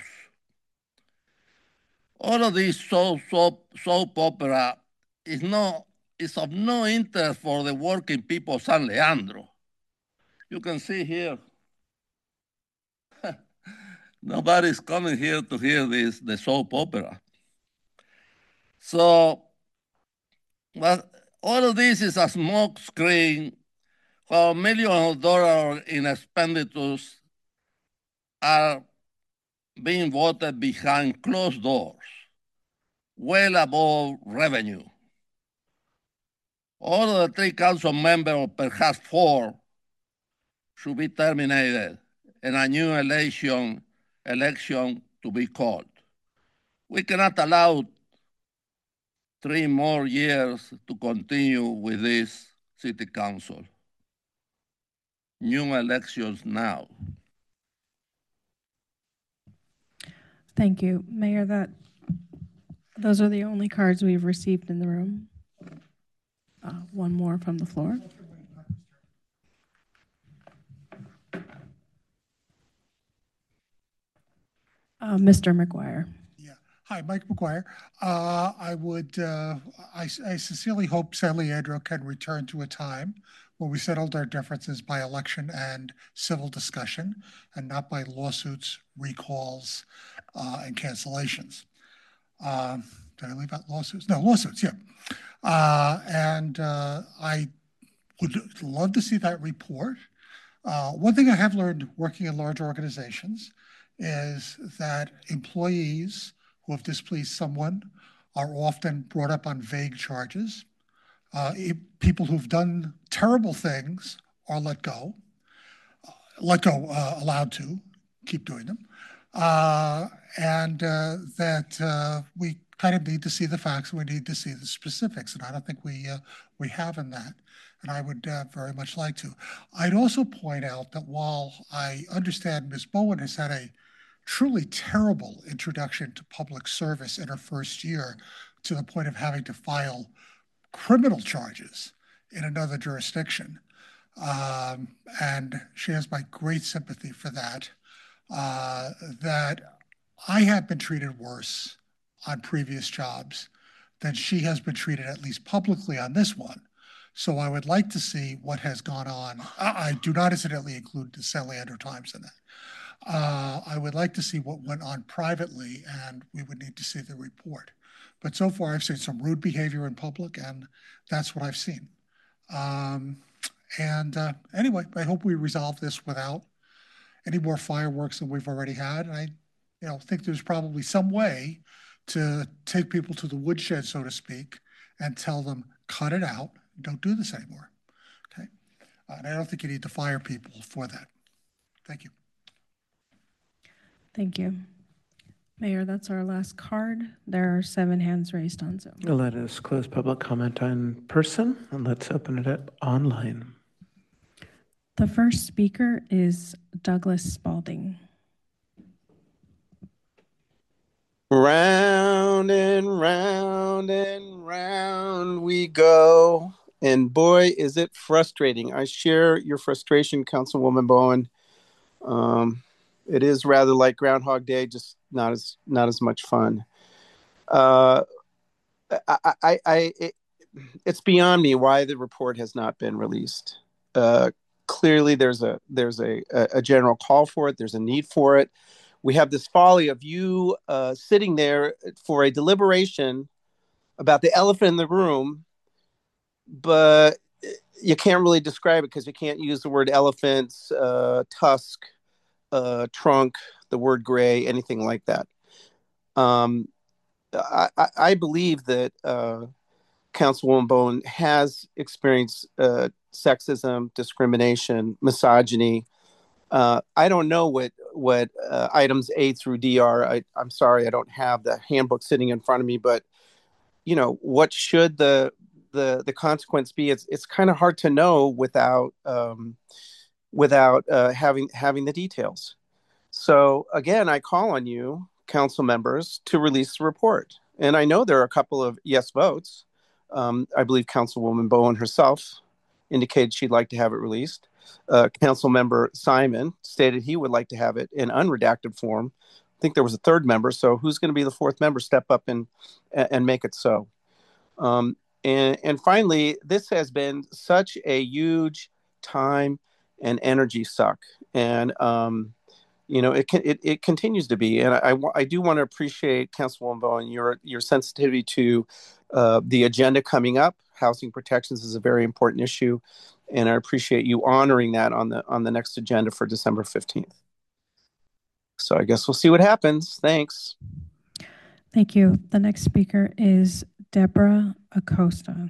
All of this soap opera is of no interest for the working people of San Leandro. You can see here, nobody's coming here to hear the soap opera. So, but all of this is a smoke screen while millions of dollars in expenditures are being voted behind closed doors, well above revenue. All of the 3 council members, or perhaps 4, should be terminated and a new election to be called. We cannot allow 3 more years to continue with this city council. New elections now. Thank you, Mayor. Those are the only cards we've received in the room. One more from the floor. Mr. McGuire. Hi, Mike McGuire. I sincerely hope San Leandro can return to a time where we settled our differences by election and civil discussion, and not by lawsuits, recalls, and cancellations. Did I leave out lawsuits? No, lawsuits, yeah. I would love to see that report. One thing I have learned working in large organizations is that employees who have displeased someone are often brought up on vague charges. People who've done terrible things are let go, allowed to keep doing them. That we kind of need to see the facts, we need to see the specifics, and I don't think we have in that, and I would very much like to. I'd also point out that while I understand Ms. Bowen has had a truly terrible introduction to public service in her first year, to the point of having to file criminal charges in another jurisdiction, and she has my great sympathy for that, that I have been treated worse on previous jobs than she has been treated, at least publicly, on this one. So I would like to see what has gone on. I do not incidentally include the San Leandro Times in that. I would like to see what went on privately, and we would need to see the report. But so far, I've seen some rude behavior in public, and that's what I've seen. Anyway, I hope we resolve this without any more fireworks than we've already had. And I think there's probably some way to take people to the woodshed, so to speak, and tell them, cut it out, don't do this anymore. Okay? And I don't think you need to fire people for that. Thank you. Thank you. Mayor, that's our last card. There are 7 hands raised on Zoom. Let us close public comment in person, and let's open it up online. The first speaker is Douglas Spalding. Round and round and round we go. And boy, is it frustrating. I share your frustration, Councilwoman Bowen. It is rather like Groundhog Day, just not as much fun. It's beyond me why the report has not been released. Clearly, there's a general call for it. There's a need for it. We have this folly of you sitting there for a deliberation about the elephant in the room, but you can't really describe it because you can't use the word elephants, tusk, trunk, the word gray, anything like that. I believe that Councilwoman Bowen has experienced sexism, discrimination, misogyny. I don't know what items A through D are. I'm sorry, I don't have the handbook sitting in front of me, but what should the consequence be? It's kind of hard to know without having the details. So again, I call on you council members to release the report. And I know there are a couple of yes votes. I believe Councilwoman Bowen herself indicated she'd like to have it released. Council member Simon stated he would like to have it in unredacted form. I think there was a third member. So who's going to be the fourth member? Step up and make it so. And finally, this has been such a huge time and energy suck. And, it continues to be. And I do want to appreciate Councilwoman Bowen, your sensitivity to the agenda coming up. Housing protections is a very important issue. And I appreciate you honoring that on the next agenda for December 15th. So I guess we'll see what happens. Thanks. Thank you. The next speaker is Deborah Acosta.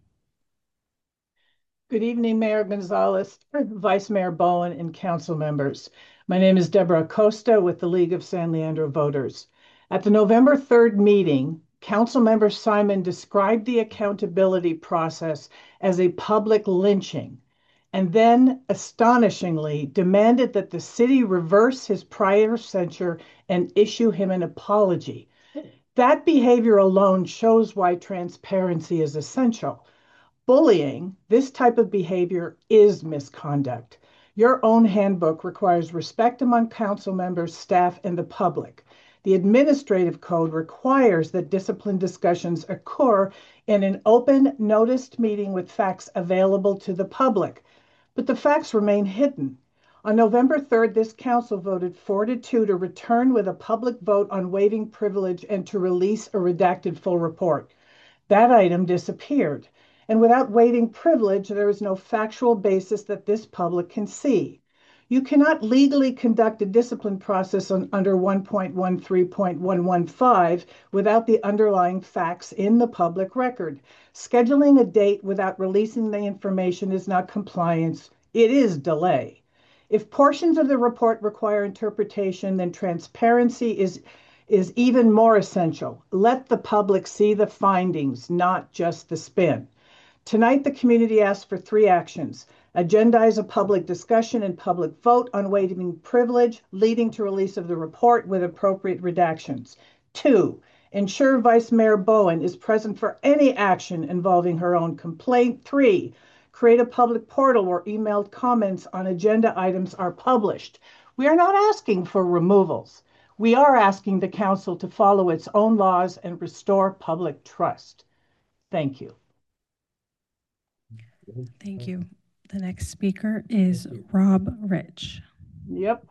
Good evening, Mayor Gonzalez, Vice Mayor Bowen, and council members. My name is Deborah Acosta with the League of San Leandro Voters. At the November 3rd meeting, Councilmember Simon described the accountability process as a public lynching, and then, astonishingly, demanded that the city reverse his prior censure and issue him an apology. That behavior alone shows why transparency is essential. Bullying, this type of behavior, is misconduct. Your own handbook requires respect among council members, staff, and the public. The administrative code requires that discipline discussions occur in an open, noticed meeting with facts available to the public. But the facts remain hidden. On November 3rd, this council voted 4-2 to return with a public vote on waiving privilege and to release a redacted full report. That item disappeared. And without waiving privilege, there is no factual basis that this public can see. You cannot legally conduct a discipline process under 1.13.115 without the underlying facts in the public record. Scheduling a date without releasing the information is not compliance, it is delay. If portions of the report require interpretation, then transparency is even more essential. Let the public see the findings, not just the spin. Tonight, the community asked for 3 actions. Agendize a public discussion and public vote on waiving privilege, leading to release of the report with appropriate redactions. 2, ensure Vice Mayor Bowen is present for any action involving her own complaint. 3, create a public portal where emailed comments on agenda items are published. We are not asking for removals. We are asking the council to follow its own laws and restore public trust. Thank you. Thank you. The next speaker is Rob Rich. Yep.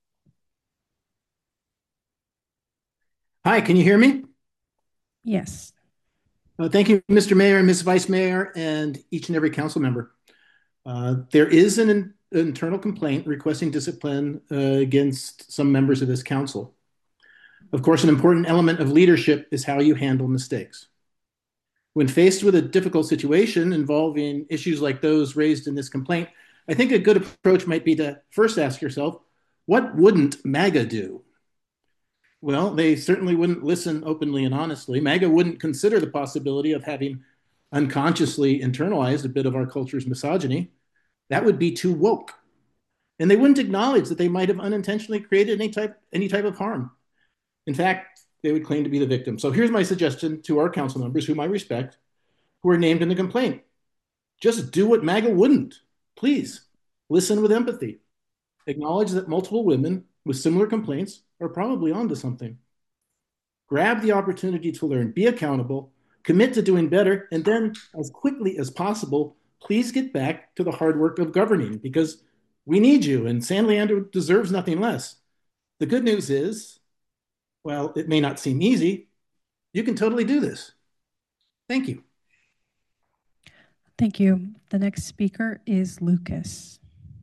Hi, can you hear me? Yes. Thank you, Mr. Mayor and Ms. Vice Mayor, and each and every council member. There is an internal complaint requesting discipline against some members of this council. Of course, an important element of leadership is how you handle mistakes. When faced with a difficult situation involving issues like those raised in this complaint, I think a good approach might be to first ask yourself, what wouldn't MAGA do? Well, they certainly wouldn't listen openly and honestly. MAGA wouldn't consider the possibility of having unconsciously internalized a bit of our culture's misogyny. That would be too woke. And they wouldn't acknowledge that they might have unintentionally created any type of harm. In fact, they would claim to be the victim. So here's my suggestion to our council members, whom I respect, who are named in the complaint. Just do what MAGA wouldn't. Please, listen with empathy. Acknowledge that multiple women with similar complaints are probably onto something. Grab the opportunity to learn, be accountable, commit to doing better, and then, as quickly as possible, please get back to the hard work of governing, because we need you, and San Leandro deserves nothing less. The good news is, well, it may not seem easy, you can totally do this. Thank you. Thank you. The next speaker is Lucas.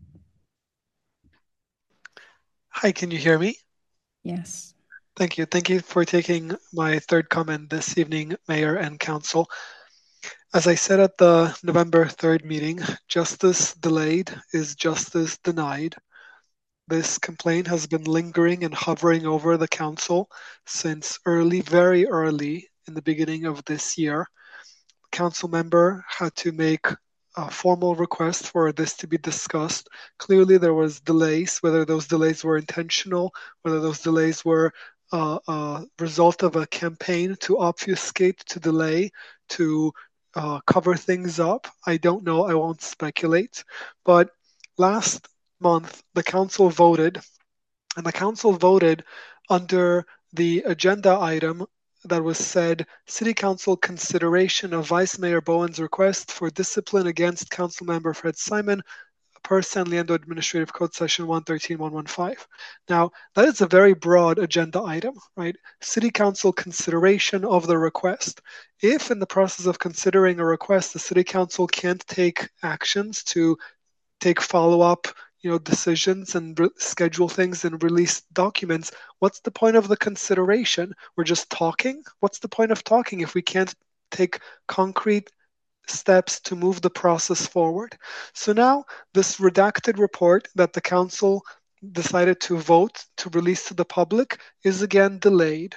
Hi, can you hear me? Yes. Thank you. Thank you for taking my third comment this evening, Mayor and Council. As I said at the November 3rd meeting, justice delayed is justice denied. This complaint has been lingering and hovering over the council since very early in the beginning of this year. The council member had to make a formal request for this to be discussed. Clearly there was delays, whether those delays were intentional, whether those delays were a result of a campaign to obfuscate, to delay, to cover things up. I don't know. I won't speculate. But last month, the council voted, and the council voted under the agenda item that was said, City Council consideration of Vice Mayor Bowen's request for discipline against Council Member Fred Simon per San Leandro Administrative Code Section 113.115. Now, that is a very broad agenda item, right? City Council consideration of the request. If in the process of considering a request, the City Council can't take actions to take follow-up decisions and schedule things and release documents, what's the point of the consideration? We're just talking? What's the point of talking if we can't take concrete steps to move the process forward? So now this redacted report that the council decided to vote to release to the public is again delayed,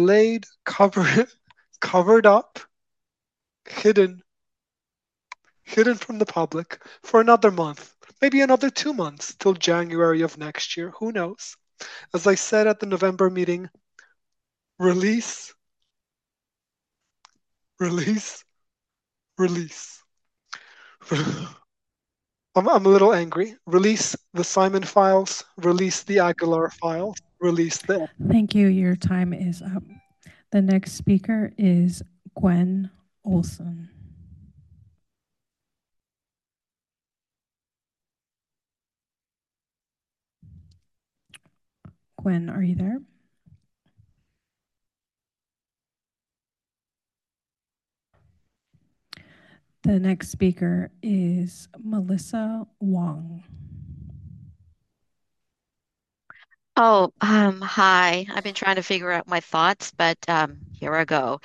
covered up, hidden from the public for another month. Maybe another 2 months till January of next year. Who knows? As I said at the November meeting, release. I'm a little angry. Release the Simon files, release the Aguilar files, release the... Thank you. Your time is up. The next speaker is Gwen Olson. Gwen, are you there? The next speaker is Melissa Wong. Oh, hi. I've been trying to figure out my thoughts, but here I go.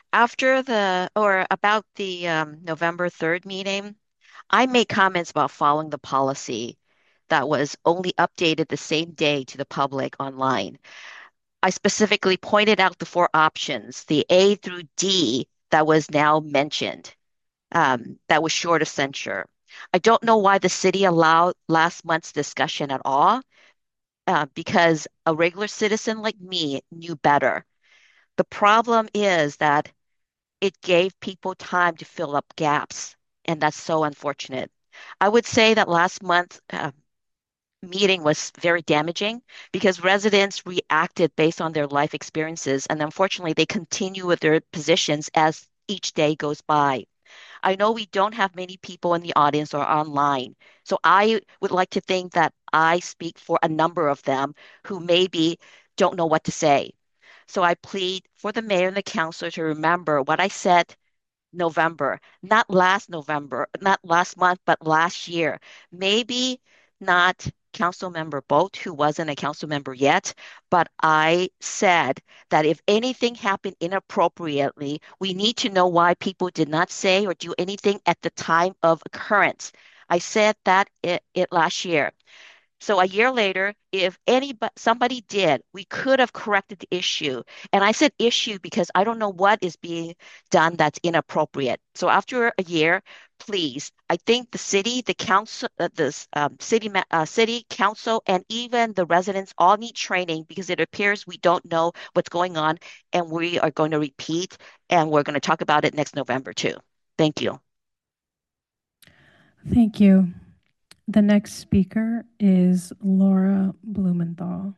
About the November 3rd meeting, I made comments about following the policy that was only updated the same day to the public online. I specifically pointed out the 4 options, the A through D that was now mentioned, that was short of censure. I don't know why the city allowed last month's discussion at all, because a regular citizen like me knew better. The problem is that it gave people time to fill up gaps, and that's so unfortunate. I would say that last month meeting was very damaging because residents reacted based on their life experiences, and unfortunately, they continue with their positions as each day goes by. I know we don't have many people in the audience or online, so I would like to think that I speak for a number of them who maybe don't know what to say. So I plead for the mayor and the council to remember what I said November, not last November, not last month, but last year. Maybe not council member Bolt, who wasn't a council member yet, but I said that if anything happened inappropriately, we need to know why people did not say or do anything at the time of occurrence. I said that it last year. So a year later, if somebody did, we could have corrected the issue. And I said issue because I don't know what is being done that's inappropriate. So after a year, please, I think the city, the council, city council, and even the residents all need training because it appears we don't know what's going on, and we are going to repeat, and we're going to talk about it next November too. Thank you. Thank you. The next speaker is Laura Blumenthal.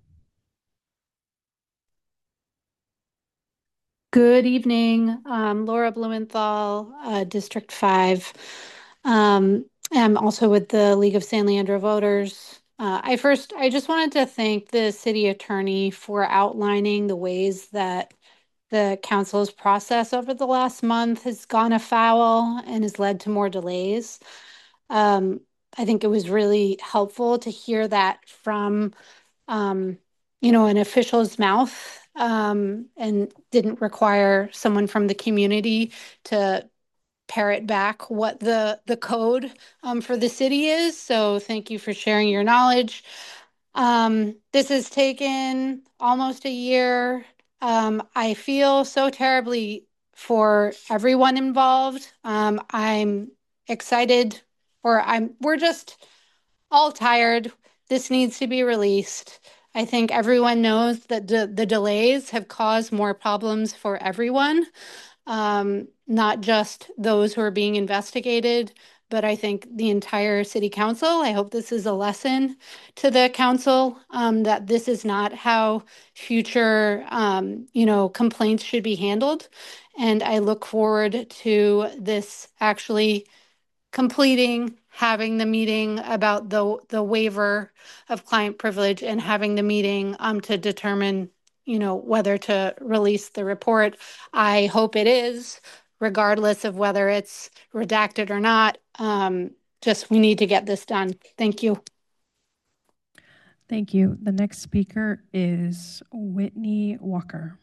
Good evening, Laura Blumenthal, District 5. I'm also with the League of San Leandro Voters. I just wanted to thank the city attorney for outlining the ways that the council's process over the last month has gone afoul and has led to more delays. I think it was really helpful to hear that from, an official's mouth, and didn't require someone from the community to parrot back what the code for the city is. So thank you for sharing your knowledge. This has taken almost a year. I feel so terribly for everyone involved. I'm excited, we're just all tired. This needs to be released. I think everyone knows that the delays have caused more problems for everyone, not just those who are being investigated, but I think the entire city council. I hope this is a lesson to the council, that this is not how future, complaints should be handled. And I look forward to this actually completing, having the meeting about the waiver of client privilege, and having the meeting to determine, whether to release the report. I hope it is, regardless of whether it's redacted or not. Just we need to get this done. Thank you. Thank you. The next speaker is Whitney Walker.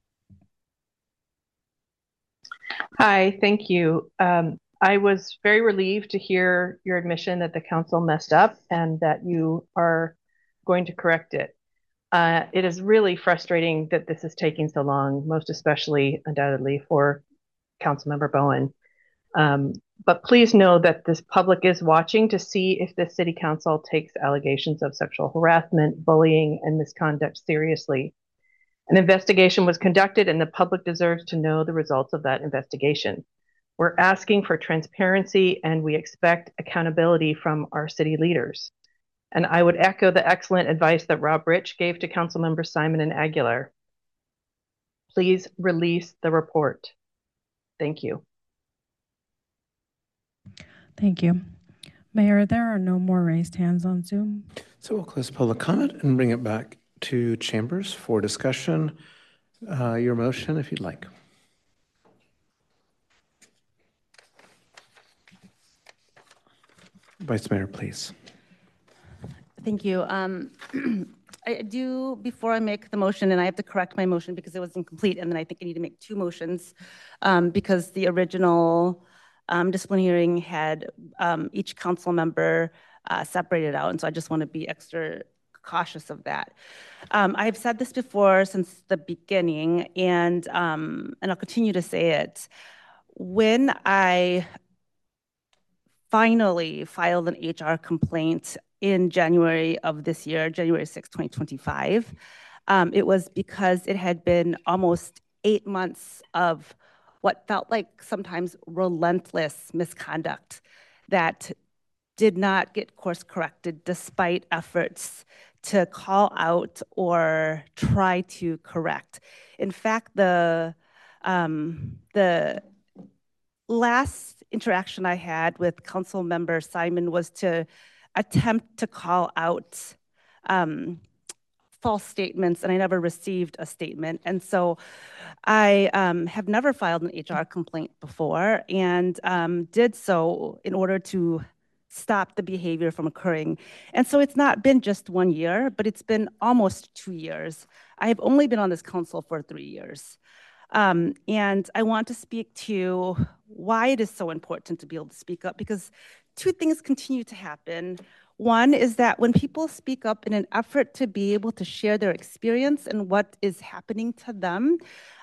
Hi, thank you. I was very relieved to hear your admission that the council messed up and that you are going to correct it. It is really frustrating that this is taking so long, most especially undoubtedly for Councilmember Bowen. But please know that this public is watching to see if the city council takes allegations of sexual harassment, bullying, and misconduct seriously. An investigation was conducted and the public deserves to know the results of that investigation. We're asking for transparency and we expect accountability from our city leaders. And I would echo the excellent advice that Rob Rich gave to Councilmembers Simon and Aguilar. Please release the report. Thank you. Thank you. Mayor, there are no more raised hands on Zoom. So we'll close public comment and bring it back to chambers for discussion. Your motion, if you'd like. Vice Mayor, please. Thank you. I do, before I make the motion, and I have to correct my motion because it was incomplete, and then I think I need to make two motions because the original discipline hearing had each council member separated out, and so I just want to be extra cautious of that. I've said this before since the beginning, and I'll continue to say it. When I finally filed an HR complaint in January of this year, January 6, 2025, it was because it had been almost 8 months of what felt like sometimes relentless misconduct that did not get course corrected despite efforts to call out or try to correct. In fact, the last interaction I had with Council Member Simon was to attempt to call out false statements, and I never received a statement. And so I have never filed an HR complaint before, and did so in order to stop the behavior from occurring. And so it's not been just 1 year, but it's been almost 2 years. I have only been on this council for 3 years. And I want to speak to why it is so important to be able to speak up, because two things continue to happen. One is that when people speak up in an effort to be able to share their experience and what is happening to them,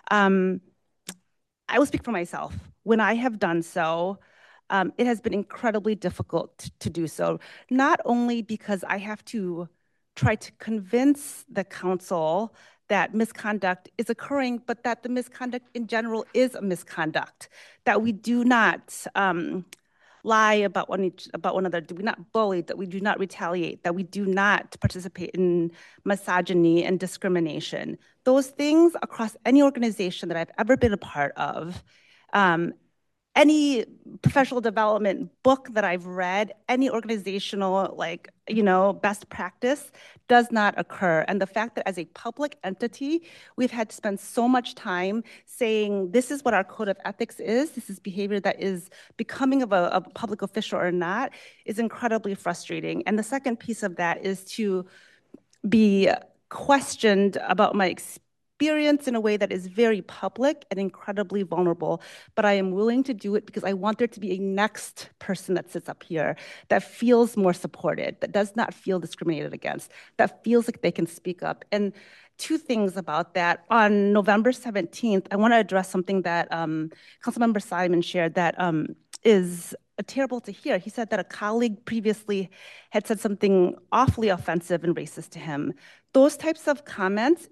I will speak for myself. When I have done so, it has been incredibly difficult to do so, not only because I have to try to convince the council that misconduct is occurring, but that the misconduct in general is a misconduct, that we do not lie about one another, that we not bully, that we do not retaliate, that we do not participate in misogyny and discrimination. Those things across any organization that I've ever been a part of, any professional development book that I've read, any organizational, best practice does not occur. And the fact that as a public entity, we've had to spend so much time saying, this is what our code of ethics is, this is behavior that is becoming of a public official or not, is incredibly frustrating. And the second piece of that is to be questioned about my experience in a way that is very public and incredibly vulnerable, but I am willing to do it because I want there to be a next person that sits up here that feels more supported, that does not feel discriminated against, that feels like they can speak up. And two things about that. On November 17th, I want to address something that Councilmember Simon shared that is terrible to hear. He said that a colleague previously had said something awfully offensive and racist to him. those types of comments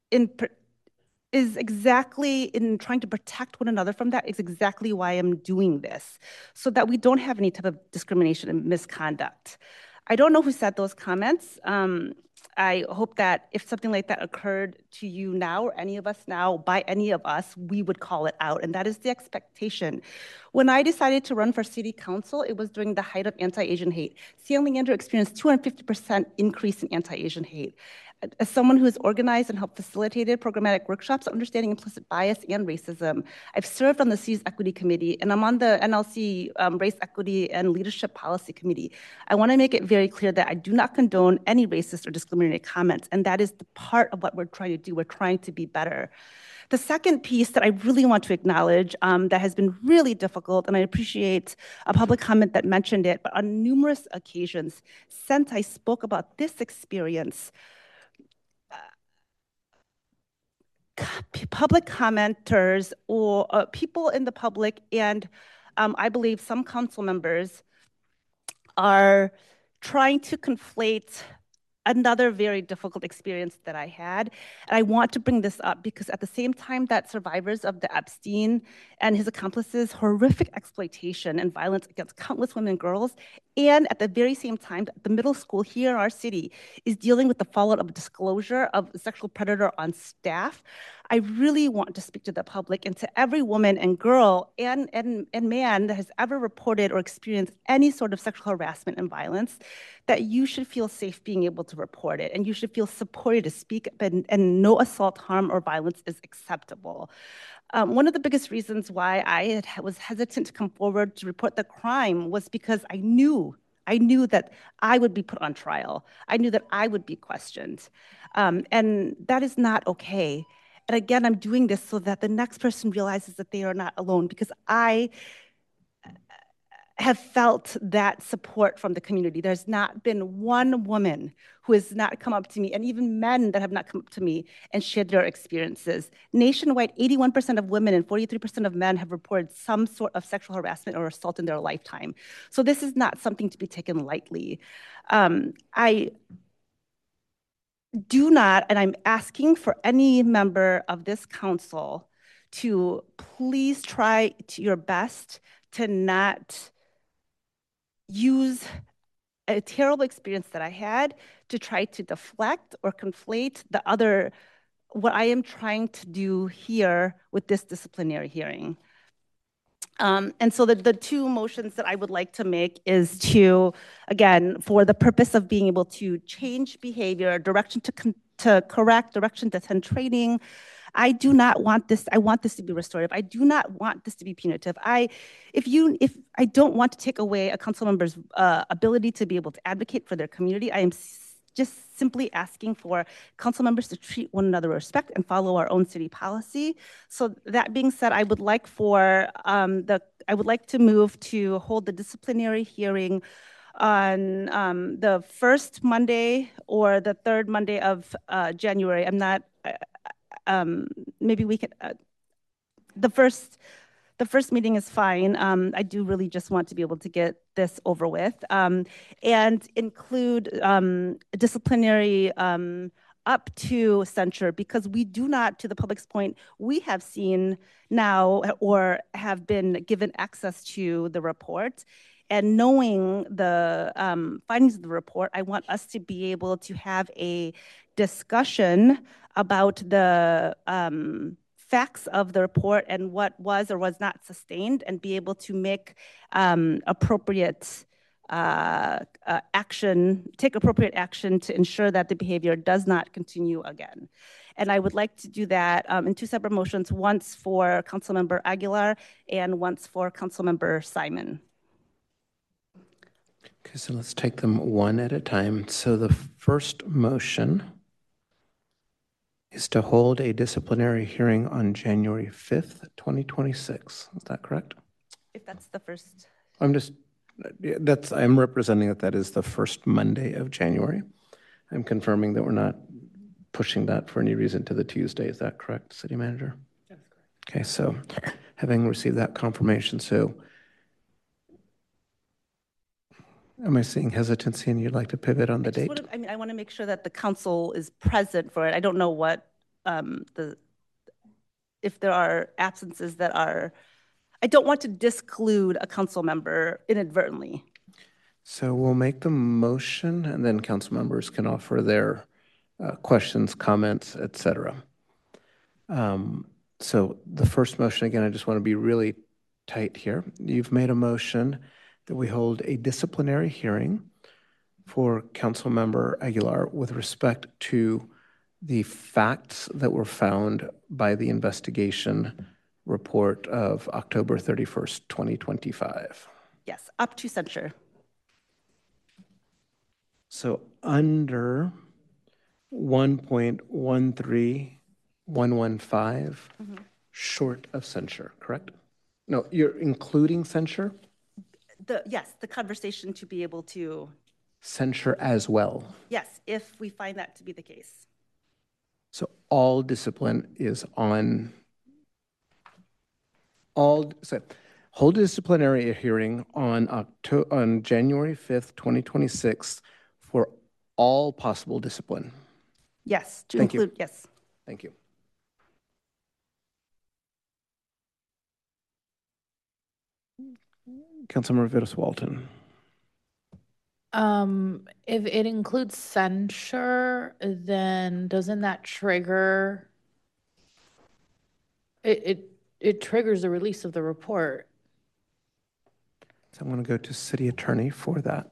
is exactly in trying to protect one another from that is exactly why I'm doing this, so that we don't have any type of discrimination and misconduct. I don't know who said those comments. I hope that if something like that occurred to you now or any of us now by any of us, we would call it out. And that is the expectation. When I decided to run for city council, it was during the height of anti-Asian hate. San Leandro experienced 250% increase in anti-Asian hate. As someone who has organized and helped facilitated programmatic workshops on understanding implicit bias and racism, I've served on the City's Equity Committee, and I'm on the NLC Race Equity and Leadership Policy Committee. I want to make it very clear that I do not condone any racist or discriminatory comments, and that is the part of what we're trying to do. We're trying to be better. The second piece that I really want to acknowledge that has been really difficult, and I appreciate a public comment that mentioned it, but on numerous occasions since I spoke about this experience, public commenters or people in the public and I believe some council members are trying to conflate another very difficult experience that I had. And I want to bring this up because at the same time that survivors of the Epstein and his accomplices' horrific exploitation and violence against countless women and girls, and at the very same time that the middle school here in our city is dealing with the fallout of a disclosure of a sexual predator on staff, I really want to speak to the public and to every woman and girl and man that has ever reported or experienced any sort of sexual harassment and violence, that you should feel safe being able to report it, and you should feel supported to speak up, and no assault, harm, or violence is acceptable. One of the biggest reasons why I was hesitant to come forward to report the crime was because I knew that I would be put on trial. I knew that I would be questioned. And that is not okay. And again, I'm doing this so that the next person realizes that they are not alone, because I have felt that support from the community. There's not been one woman who has not come up to me, and even men that have not come up to me and shared their experiences. Nationwide, 81% of women and 43% of men have reported some sort of sexual harassment or assault in their lifetime. So this is not something to be taken lightly. I do not, and I'm asking for any member of this council to please try your best to not use a terrible experience that I had to try to deflect or conflate what I am trying to do here with this disciplinary hearing. And so the two motions that I would like to make is to, again, for the purpose of being able to change behavior, direction to correct, direction to attend training. I do not want this. I want this to be restorative. I do not want this to be punitive. If I don't want to take away a council member's ability to be able to advocate for their community, I am just simply asking for council members to treat one another with respect and follow our own city policy. So that being said, I would like to move to hold the disciplinary hearing on the first Monday or the third Monday of January. I'm not. Maybe we could. The first meeting is fine. I do really just want to be able to get this over with and include disciplinary up to censure, because we do not, to the public's point, we have seen now or have been given access to the report. And knowing the findings of the report, I want us to be able to have a discussion about the facts of the report and what was or was not sustained, and be able to make appropriate action, take appropriate action to ensure that the behavior does not continue again. And I would like to do that in two separate motions, once for Councilmember Aguilar and once for Councilmember Simon. Okay, so let's take them one at a time. So the first motion is to hold a disciplinary hearing on January 5th, 2026. Is that correct? If that's the first. I'm representing that is the first Monday of January. I'm confirming that we're not pushing that for any reason to the Tuesday. Is that correct, City Manager? That's correct. Okay, so having received that confirmation, so Am I seeing hesitancy and you'd like to pivot on the date? I want to make sure that the council is present for it. I don't know what if there are absences that are, I don't want to disclude a council member inadvertently. So we'll make the motion and then council members can offer their questions, comments, etc. So the first motion, again, I just want to be really tight here. You've made a motion that we hold a disciplinary hearing for Councilmember Aguilar with respect to the facts that were found by the investigation report of October 31st, 2025. Yes, up to censure. So under 1.13115, short of censure, correct? No, you're including censure? Yes, the conversation to be able to. Censure as well. Yes, if we find that to be the case. So all discipline is on, so hold a disciplinary hearing on January 5th, 2026 for all possible discipline. Yes, to include, yes. Thank you. Councilmember Vitas Walton. If it includes censure, then doesn't that trigger it triggers the release of the report? So I'm going to go to City Attorney for that.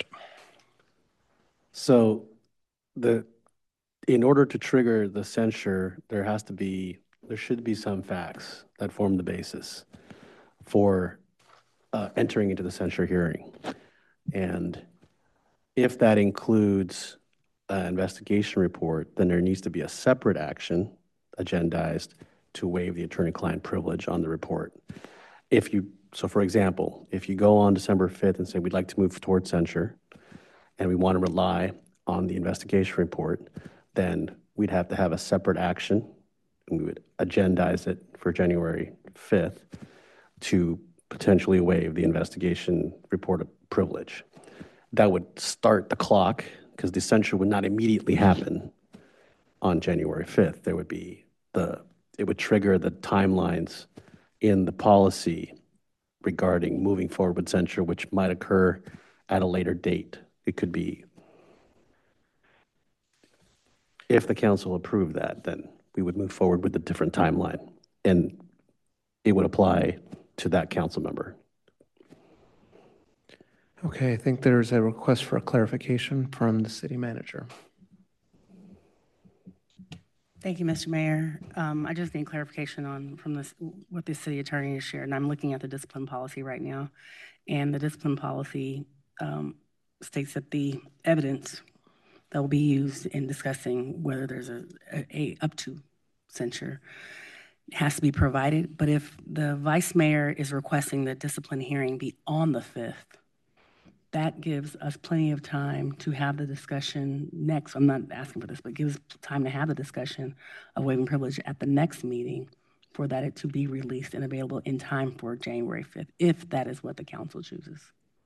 So in order to trigger the censure, there should be some facts that form the basis for entering into the censure hearing. And if that includes an investigation report, then there needs to be a separate action agendized to waive the attorney-client privilege on the report. So for example, if you go on December 5th and say we'd like to move towards censure and we want to rely on the investigation report, then we'd have to have a separate action and we would agendize it for January 5th to potentially waive the investigation report privilege. That would start the clock because the censure would not immediately happen on January 5th. It would trigger the timelines in the policy regarding moving forward with censure, which might occur at a later date. It could be, if the council approved that, then we would move forward with a different timeline, and it would apply to that council member. Okay, I think there's a request for a clarification from the city manager. Thank you, Mr. Mayor. I just need clarification from what the city attorney has shared, and I'm looking at the discipline policy right now, and the discipline policy states that the evidence that will be used in discussing whether there's a up to censure has to be provided. But if the vice mayor is requesting that discipline hearing be on the 5th, that gives us plenty of time to have the discussion next. I'm not asking for this, but gives time to have the discussion of waiving privilege at the next meeting for that it to be released and available in time for January 5th, if that is what the council chooses.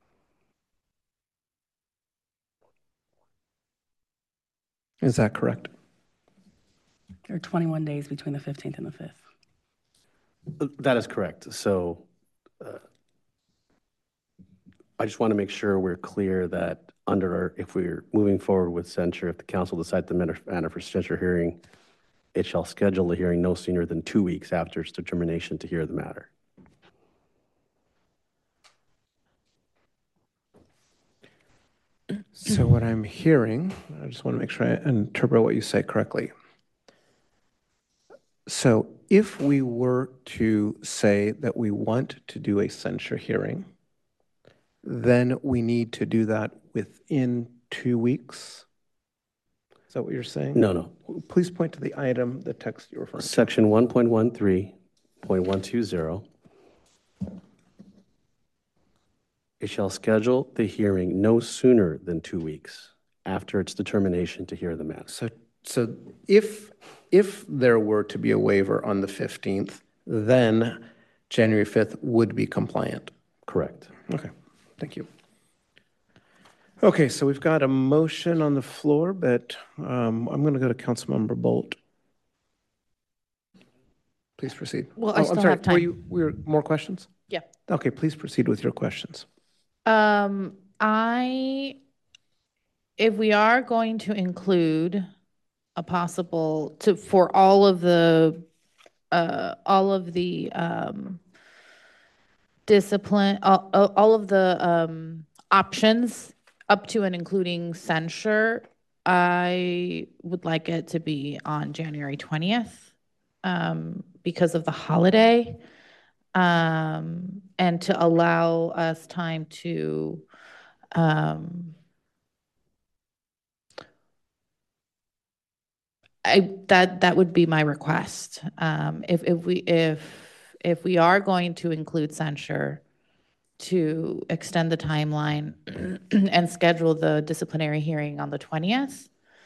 Is that correct? There are 21 days between the 15th and the 5th. That is correct. So I just want to make sure we're clear that if we're moving forward with censure, if the council decides the manner for censure hearing, it shall schedule the hearing no sooner than 2 weeks after its determination to hear the matter. So what I'm hearing, I just want to make sure I interpret what you say correctly. So if we were to say that we want to do a censure hearing, then we need to do that within 2 weeks? Is that what you're saying? No. Please point to the item, the text you're referring to. Section 1.13.120. It shall schedule the hearing no sooner than 2 weeks after its determination to hear the matter. So if there were to be a waiver on the 15th, then January 5th would be compliant? Correct. Okay, thank you. Okay, so we've got a motion on the floor, but I'm going to go to Councilmember Bolt. Please proceed. Well, I still I'm sorry. have time. Were more questions? Yeah. Okay, please proceed with your questions. If we are going to include a possible for all of the discipline, all of the options up to and including censure, I would like it to be on January 20th because of the holiday, and to allow us time to that would be my request. If we are going to include censure, to extend the timeline and schedule the disciplinary hearing on the 20th.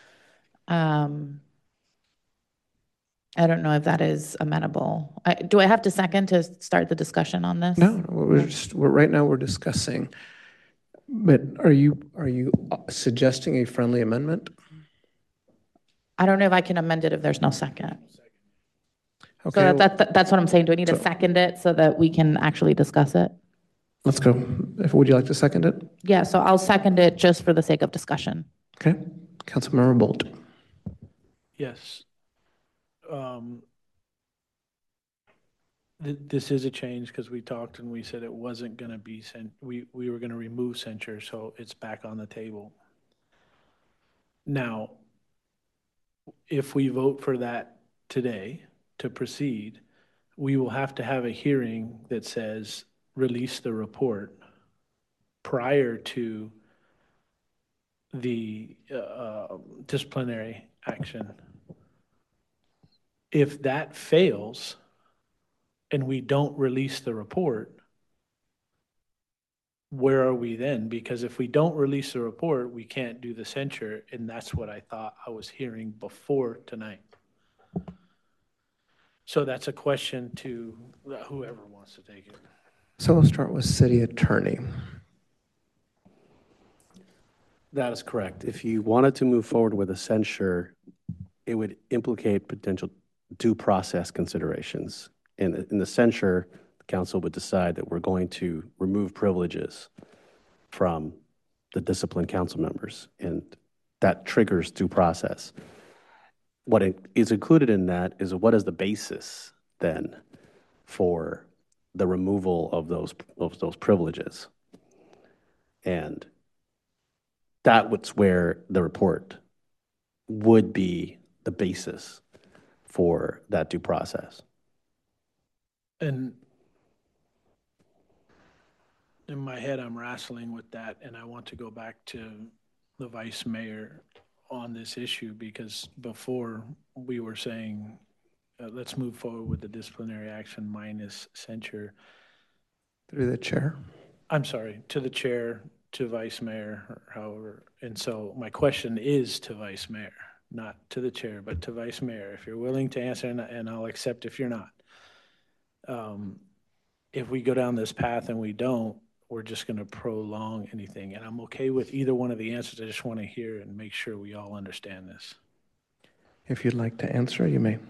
I don't know if that is amenable. Do I have to second to start the discussion on this? No, right now we're discussing. But are you suggesting a friendly amendment? I don't know if I can amend it if there's no second. Okay. So that's what I'm saying. Do I need to second it so that we can actually discuss it? Let's go. Would you like to second it? Yeah, so I'll second it just for the sake of discussion. Okay. Councilmember Bolt. Yes. This is a change because we talked and we said it wasn't going to be we were going to remove censure, so it's back on the table. Now, if we vote for that today to proceed, we will have to have a hearing that says release the report prior to the disciplinary action. If that fails and we don't release the report, where are we then? Because if we don't release the report, we can't do the censure, and that's what I thought I was hearing before tonight. So that's a question to whoever wants to take it. So we'll start with City Attorney. That is correct. If you wanted to move forward with a censure, it would implicate potential due process considerations. In the censure, the council would decide that we're going to remove privileges from the disciplined council members, and that triggers due process. What is included in that is what is the basis then for the removal of those privileges. And that was where the report would be the basis for that due process. And in my head, I'm wrestling with that, and I want to go back to the vice mayor on this issue, because before we were saying, let's move forward with the disciplinary action minus censure. Through the chair. I'm sorry, to the chair, to vice mayor, or however. And so my question is to vice mayor, not to the chair, but to vice mayor. If you're willing to answer, and I'll accept if you're not. If we go down this path and we don't, we're just going to prolong anything. And I'm okay with either one of the answers. I just want to hear and make sure we all understand this. If you'd like to answer, you may.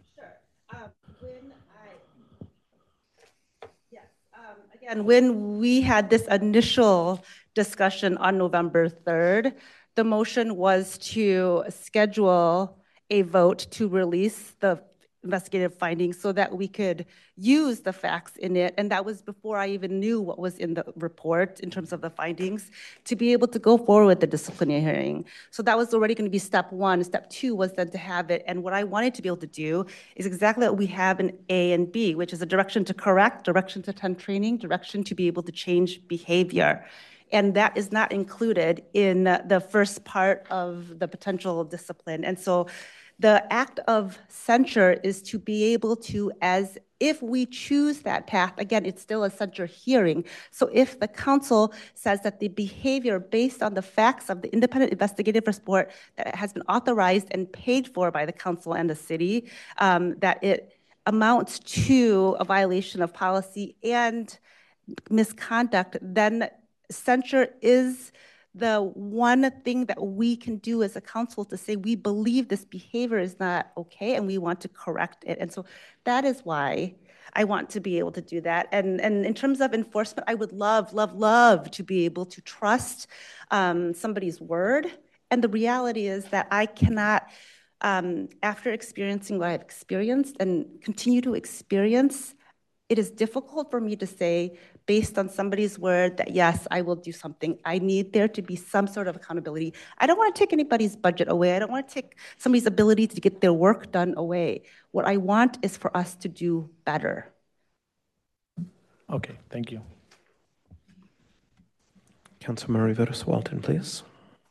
Again, when we had this initial discussion on November 3rd, the motion was to schedule a vote to release the investigative findings so that we could use the facts in it. And that was before I even knew what was in the report in terms of the findings, to be able to go forward with the disciplinary hearing. So that was already going to be step one. Step two was then to have it. And what I wanted to be able to do is exactly what we have in A and B, which is a direction to correct, direction to attend training, direction to be able to change behavior. And that is not included in the first part of the potential discipline. And so the act of censure is to be able to, as if we choose that path, again, it's still a censure hearing. So if the council says that the behavior based on the facts of the independent investigative report that has been authorized and paid for by the council and the city, that it amounts to a violation of policy and misconduct, then censure is the one thing that we can do as a council to say we believe this behavior is not okay and we want to correct it. And so that is why I want to be able to do that. And in terms of enforcement, I would love, love, love to be able to trust somebody's word. And the reality is that I cannot, after experiencing what I've experienced and continue to experience, it is difficult for me to say, based on somebody's word, that yes, I will do something. I need there to be some sort of accountability. I don't want to take anybody's budget away. I don't want to take somebody's ability to get their work done away. What I want is for us to do better. Okay, thank you. Councilmember Rivera Walton, please.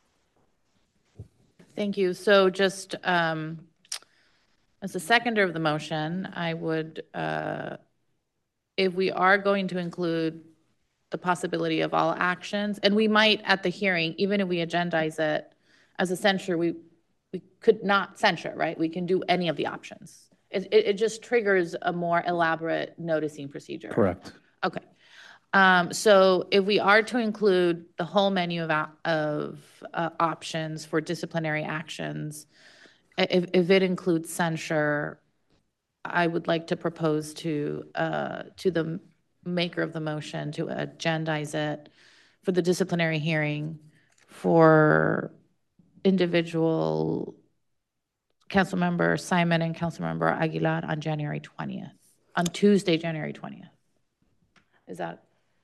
Thank you. So just as a seconder of the motion, I would, if we are going to include the possibility of all actions, and we might at the hearing, even if we agendize it as a censure, we could not censure, right? We can do any of the options. It just triggers a more elaborate noticing procedure. Correct. Okay. So if we are to include the whole menu of options for disciplinary actions, if it includes censure, I would like to propose to the maker of the motion to agendize it for the disciplinary hearing for individual Councilmember Simon and Councilmember Aguilar on January 20th, on Tuesday, January 20th. Is that?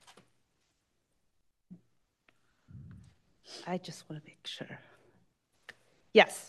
I just want to make sure. Yes.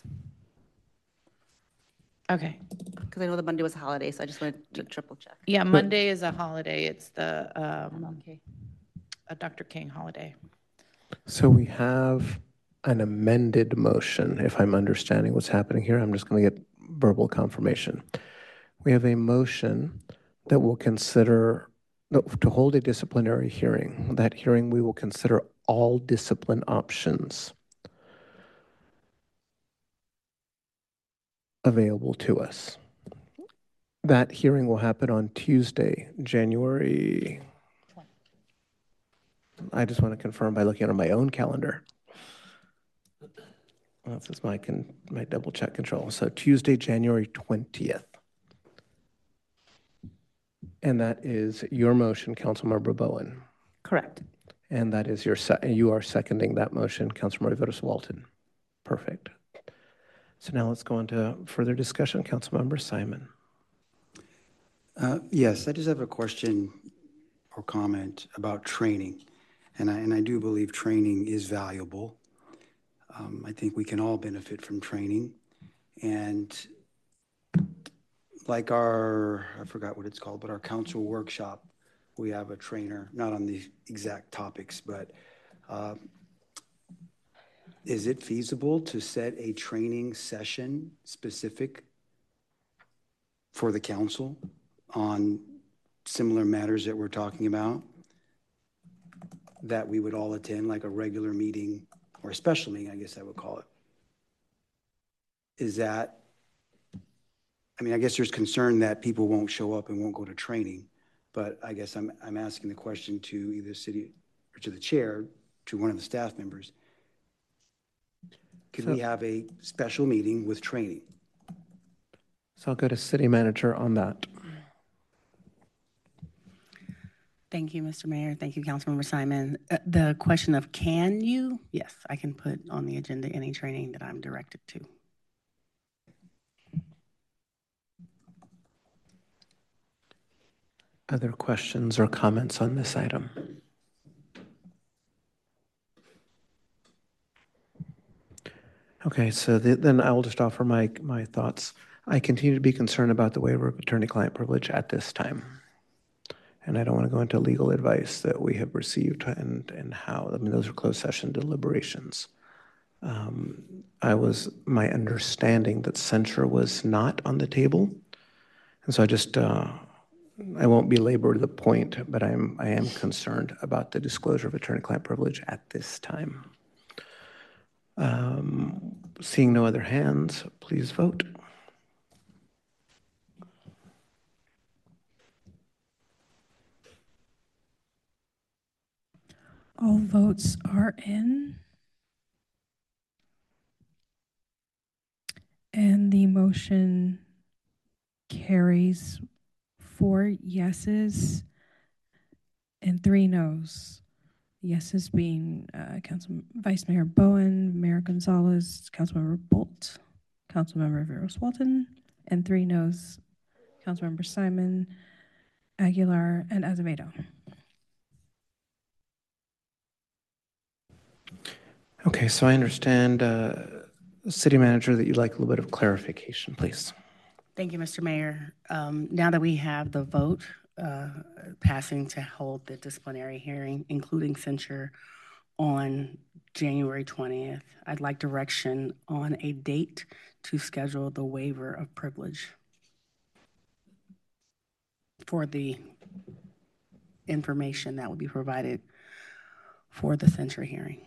Okay. Because I know the Monday was a holiday, so I just wanted to triple check. Yeah, Monday is a holiday. It's the okay. a Dr. King holiday. So we have an amended motion, if I'm understanding what's happening here. I'm just going to get verbal confirmation. We have a motion that will consider to hold a disciplinary hearing. That hearing, we will consider all discipline options available to us. That hearing will happen on Tuesday, January. I just want to confirm by looking at my own calendar. This is my double check control. So Tuesday, January 20th. And that is your motion, Councilmember Bowen. Correct. And that is you are seconding that motion, Councilmember Rivera Walton. Perfect. So now let's go into further discussion. Councilmember Simon. Yes, I just have a question or comment about training. And I do believe training is valuable. I think we can all benefit from training. And like I forgot what it's called, but our council workshop, we have a trainer, not on the exact topics, but is it feasible to set a training session specific for the council on similar matters that we're talking about that we would all attend, like a regular meeting or a special meeting, I guess I would call it? Is that, I mean, I guess there's concern that people won't show up and won't go to training, but I guess I'm asking the question to either city or to the chair, to one of the staff members. Could we have a special meeting with training? So I'll go to city manager on that. Thank you, Mr. Mayor. Thank you, Councilmember Simon. The question of can you? Yes, I can put on the agenda any training that I'm directed to. Other questions or comments on this item? Okay, so then I will just offer my thoughts. I continue to be concerned about the waiver of attorney-client privilege at this time. And I don't want to go into legal advice that we have received and how. I mean, those are closed session deliberations. My understanding that censure was not on the table. And so I won't belabor the point, but I am concerned about the disclosure of attorney-client privilege at this time. Seeing no other hands, please vote. All votes are in. The motion carries 4 yeses and 3 noes. Yeses being Vice Mayor Bowen, Mayor Gonzalez, Councilmember Bolt, Councilmember Veros Walton, and 3 noes, Councilmember Simon, Aguilar, and Azevedo. Okay, so I understand, City Manager, that you'd like a little bit of clarification, please. Thank you, Mr. Mayor. Now that we have the vote passing to hold the disciplinary hearing, including censure, on January 20th, I'd like direction on a date to schedule the waiver of privilege for the information that will be provided for the censure hearing.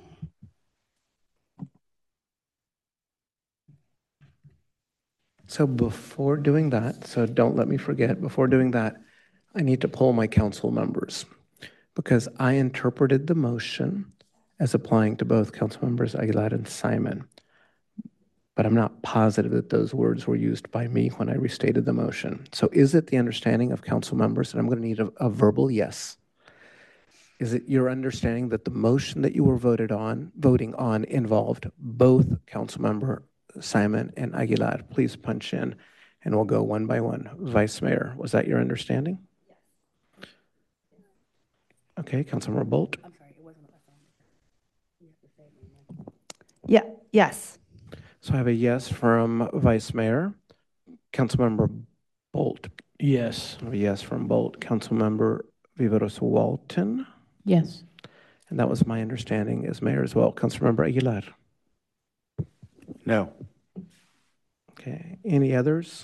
So before doing that, so don't let me forget, before doing that, I need to poll my council members because I interpreted the motion as applying to both council members Aguilar and Simon. But I'm not positive that those words were used by me when I restated the motion. So is it the understanding of council members, and I'm going to need a verbal yes, is it your understanding that the motion that you were voting on involved both council member Simon and Aguilar? Please punch in and we'll go one by one. Vice Mayor, was that your understanding? Yes. Okay, Councilmember Bolt. I'm sorry, it wasn't. Yeah, yes. So I have a yes from Vice Mayor. Councilmember Bolt. Yes. I have a yes from Bolt. Councilmember Viveros Walton. Yes. And that was my understanding as mayor as well. Councilmember Aguilar. No. Okay. Any others?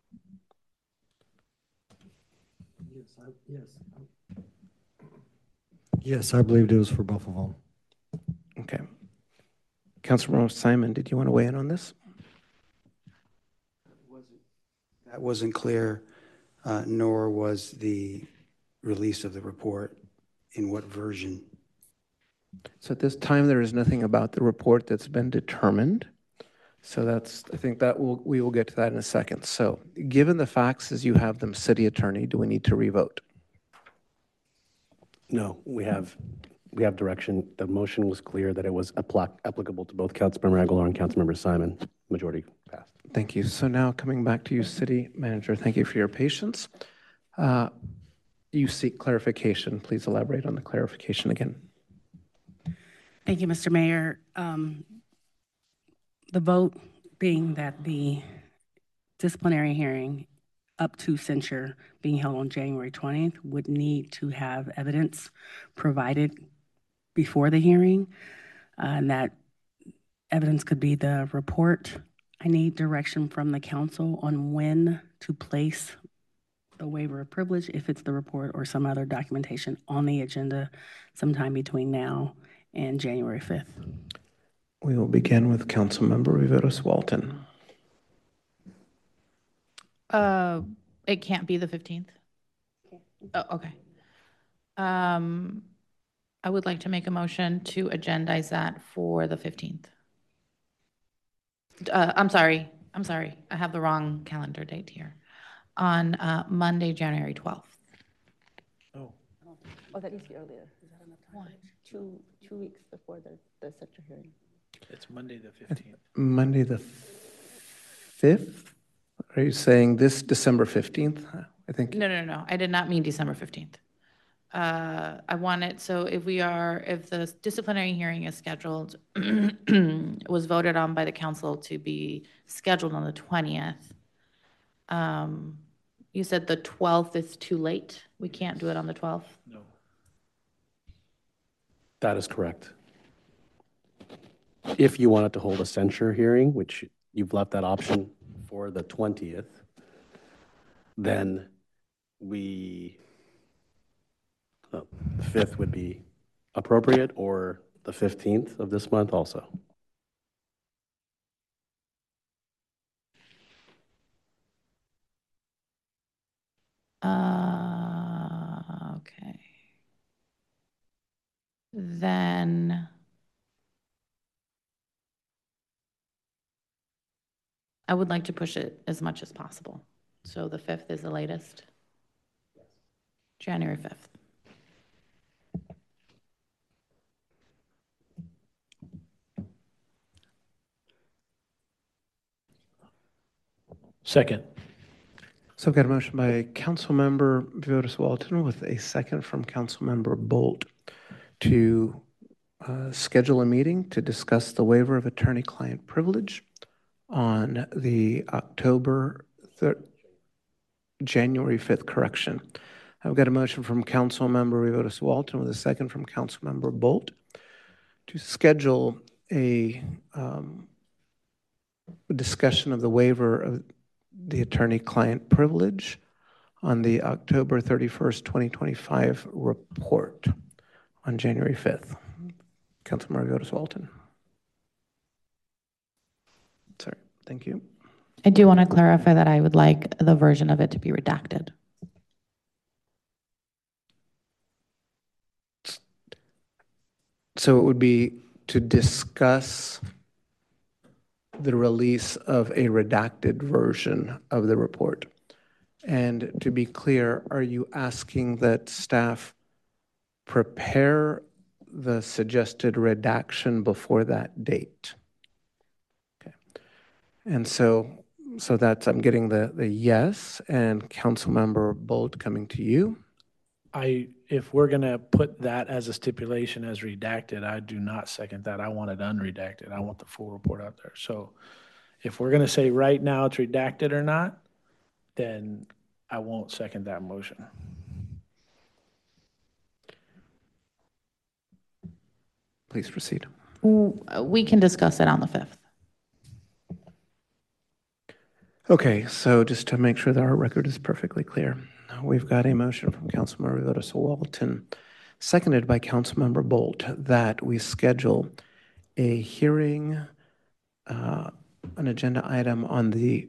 Yes, I believed it was for both of them. Okay. Councilmember Simon, did you want to weigh in on this? That wasn't clear, nor was the release of the report in what version. So at this time, there is nothing about the report that's been determined. So that's, I think that we will get to that in a second. So given the facts as you have them, City Attorney, do we need to revote? No, we have direction. The motion was clear that it was applicable to both Councilmember Aguilar and Councilmember Simon. Majority passed. Thank you. So now coming back to you, City Manager, thank you for your patience. You seek clarification. Please elaborate on the clarification again. Thank you, Mr. Mayor. The vote being that the disciplinary hearing up to censure being held on January 20th would need to have evidence provided before the hearing, and that evidence could be the report. I need direction from the council on when to place the waiver of privilege, if it's the report or some other documentation, on the agenda sometime between now and January 5th. We will begin with Councilmember Viveros Walton. It can't be the 15th. Oh, okay. I would like to make a motion to agendize that for the 15th. I'm sorry. I have the wrong calendar date here. On Monday, January 12th. Oh, that needs to be earlier. Is that enough time? Why? Two weeks before the censure hearing. It's Monday the 15th. Monday the 5th? Are you saying this December 15th? I think. No. I did not mean December 15th. I want it, so if the disciplinary hearing is scheduled, was voted on by the council to be scheduled on the 20th. You said the 12th is too late? We can't do it on the 12th? No. That is correct. If you wanted to hold a censure hearing, which you've left that option for the 20th, then the 5th would be appropriate, or the 15th of this month also. Okay. Then I would like to push it as much as possible. So the 5th is the latest? January 5th. Second. So I've got a motion by Councilmember Vivodis Walton with a second from Councilmember Bolt to schedule a meeting to discuss the waiver of attorney-client privilege on the January 5th correction. I've got a motion from Councilmember Vivodis Walton with a second from Councilmember Bolt to schedule a discussion of the waiver of the attorney-client privilege on the October 31st, 2025 report on January 5th. Councilmember Vivodis Walton. Sorry, thank you. I do want to clarify that I would like the version of it to be redacted. So it would be to discuss the release of a redacted version of the report. And to be clear, are you asking that staff prepare the suggested redaction before that date? Okay. And so that's, I'm getting the yes, and Councilmember Bolt coming to you. If we're going to put that as a stipulation as redacted, I do not second that. I want it unredacted. I want the full report out there. So if we're going to say right now it's redacted or not, then I won't second that motion. Please proceed. We can discuss it on the 5th. Okay, so just to make sure that our record is perfectly clear, we've got a motion from Councilmember Vivodis Walton, seconded by Councilmember Bolt, that we schedule a hearing, an agenda item on the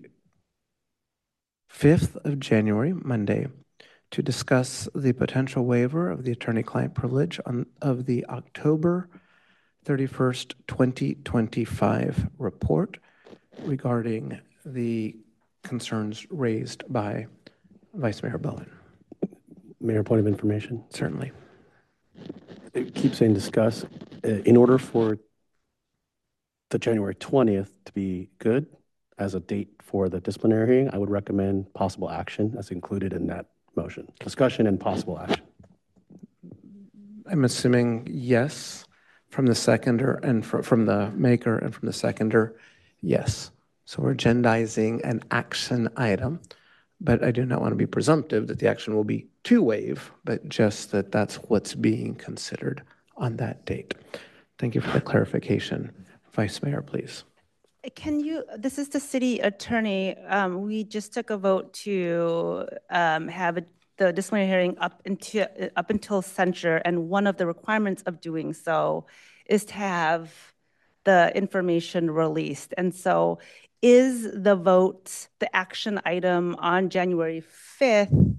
5th of January, Monday, to discuss the potential waiver of the attorney-client privilege of the October 31st, 2025 report regarding the concerns raised by Vice Mayor Bowen. Mayor, point of information. Certainly. It keeps saying discuss. In order for the January 20th to be good as a date for the disciplinary hearing, I would recommend possible action as included in that motion. Discussion and possible action. I'm assuming yes from the seconder and from the maker and from the seconder, yes. So we're agendizing an action item, but I do not want to be presumptive that the action will be to waive, but just that that's what's being considered on that date. Thank you for the clarification. Vice Mayor, please. This is the city attorney. We just took a vote to have the disciplinary hearing up until censure, and one of the requirements of doing so is to have the information released. And so is the vote, the action item on January 5th,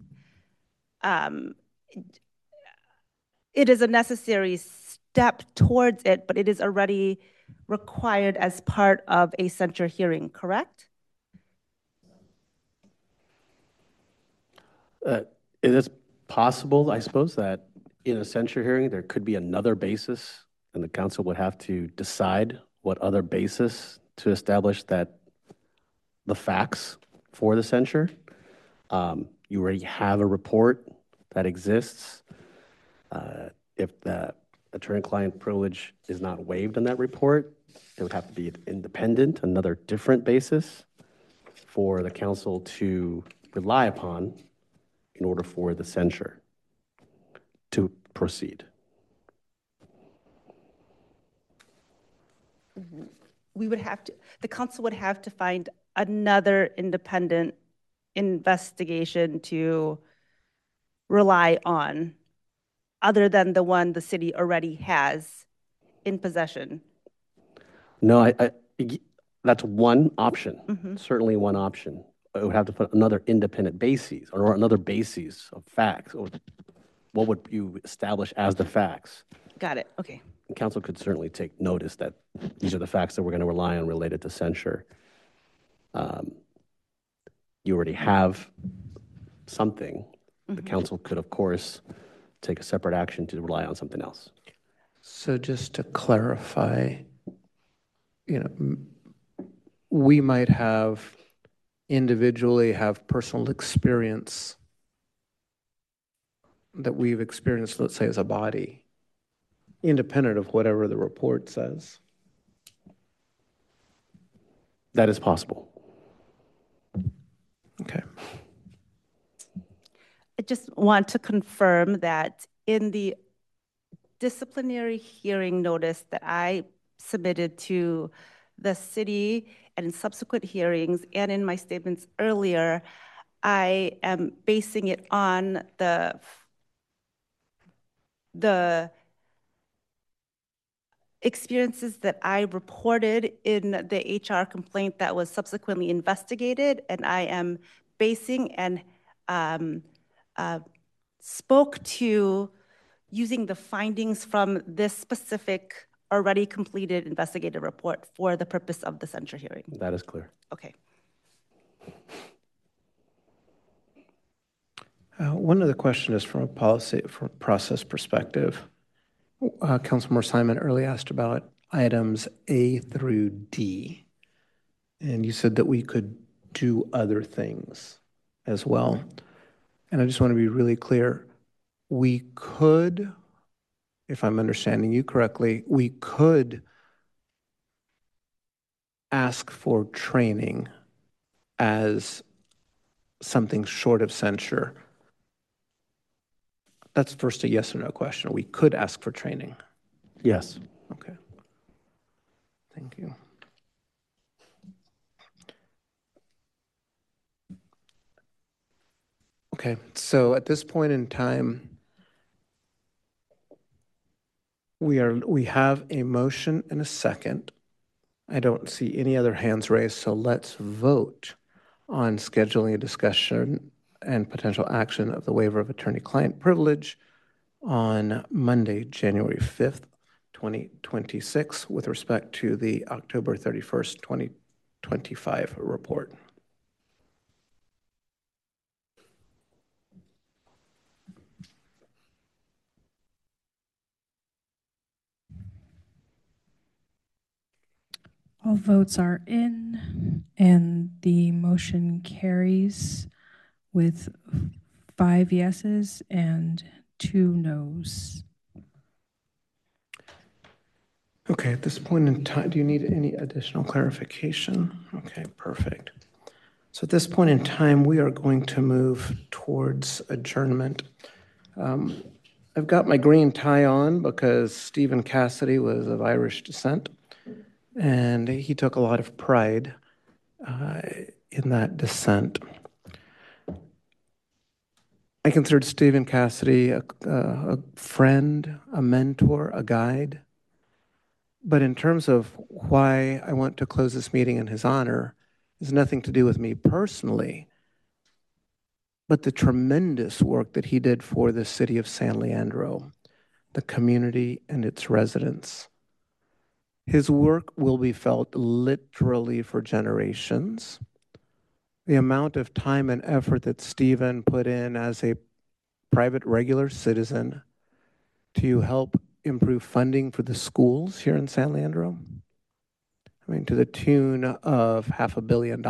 it is a necessary step towards it, but it is already required as part of a censure hearing, correct? It is possible, I suppose, that in a censure hearing, there could be another basis, and the council would have to decide what other basis to establish that the facts for the censure. You already have a report that exists. If the attorney-client privilege is not waived in that report, it would have to be independent, another different basis for the council to rely upon in order for the censure to proceed. We would have to, the council would have to find another independent investigation to rely on, other than the one the city already has in possession. No, that's one option, certainly one option. It would have to put another independent basis or another basis of facts, or what would you establish as the facts? Got it, okay. And council could certainly take notice that these are the facts that we're going to rely on related to censure. You already have something. The council could, of course, take a separate action to rely on something else. So just to clarify, we might have individually have personal experience that we've experienced, let's say, as a body, independent of whatever the report says. That is possible. Okay. I just want to confirm that in the disciplinary hearing notice that I submitted to the city and in subsequent hearings and in my statements earlier, I am basing it on the experiences that I reported in the HR complaint that was subsequently investigated, and I am basing and spoke to using the findings from this specific already completed investigative report for the purpose of the censure hearing. That is clear. Okay. One other question is from a process perspective. Councilmember Simon earlier asked about items A through D, and you said that we could do other things as well. And I just want to be really clear. We could, if I'm understanding you correctly, we could ask for training as something short of censure. That's first a yes or no question. We could ask for training. Yes. Okay. Thank you. Okay, so at this point in time, we have a motion and a second. I don't see any other hands raised, so let's vote on scheduling a discussion and potential action of the waiver of attorney-client privilege on Monday, January 5th, 2026, with respect to the October 31st, 2025 report. All votes are in, and the motion carries with 5 yeses and 2 noes. Okay, at this point in time, do you need any additional clarification? Okay, perfect. So at this point in time, we are going to move towards adjournment. I've got my green tie on because Stephen Cassidy was of Irish descent, and he took a lot of pride in that descent. I considered Stephen Cassidy a friend, a mentor, a guide. But in terms of why I want to close this meeting in his honor, it has nothing to do with me personally, but the tremendous work that he did for the city of San Leandro, the community and its residents. His work will be felt literally for generations. The amount of time and effort that Stephen put in as a private regular citizen to help improve funding for the schools here in San Leandro, I mean, to the tune of $500 million.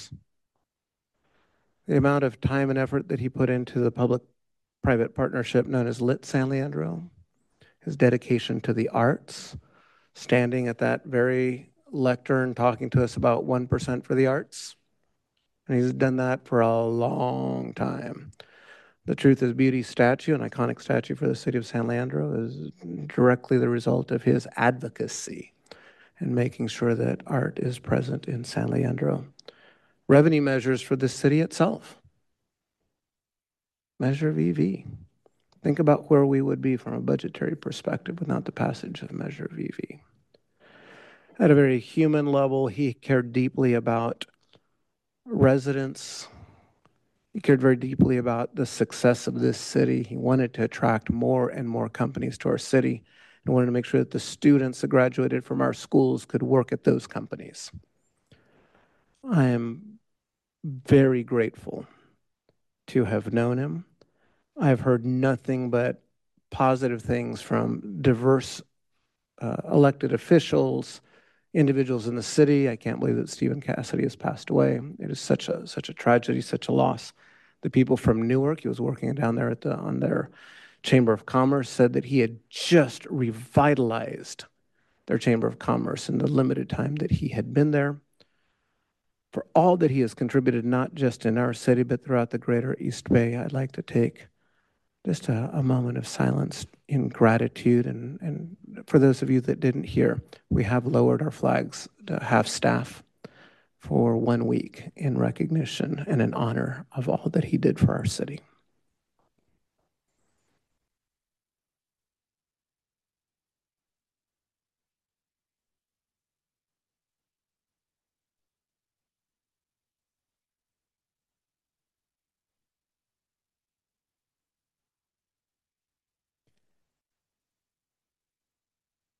The amount of time and effort that he put into the public-private partnership known as Lit San Leandro, his dedication to the arts, standing at that very lectern talking to us about 1% for the arts. And he's done that for a long time. The Truth is Beauty statue, an iconic statue for the city of San Leandro, is directly the result of his advocacy and making sure that art is present in San Leandro. Revenue measures for the city itself. Measure of EV. Think about where we would be from a budgetary perspective without the passage of Measure of EV. At a very human level, he cared deeply about residents. He cared very deeply about the success of this city. He wanted to attract more and more companies to our city and wanted to make sure that the students that graduated from our schools could work at those companies. I am very grateful to have known him. I've heard nothing but positive things from diverse elected officials, individuals in the city. I can't believe that Stephen Cassidy has passed away. It is such a tragedy, such a loss. The people from Newark, he was working down there on their Chamber of Commerce, said that he had just revitalized their Chamber of Commerce in the limited time that he had been there. For all that he has contributed, not just in our city, but throughout the greater East Bay, I'd like to take just a moment of silence in gratitude. And for those of you that didn't hear, we have lowered our flags to half staff for 1 week in recognition and in honor of all that he did for our city.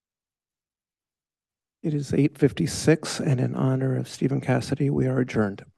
It is 8:56, and in honor of Stephen Cassidy, we are adjourned.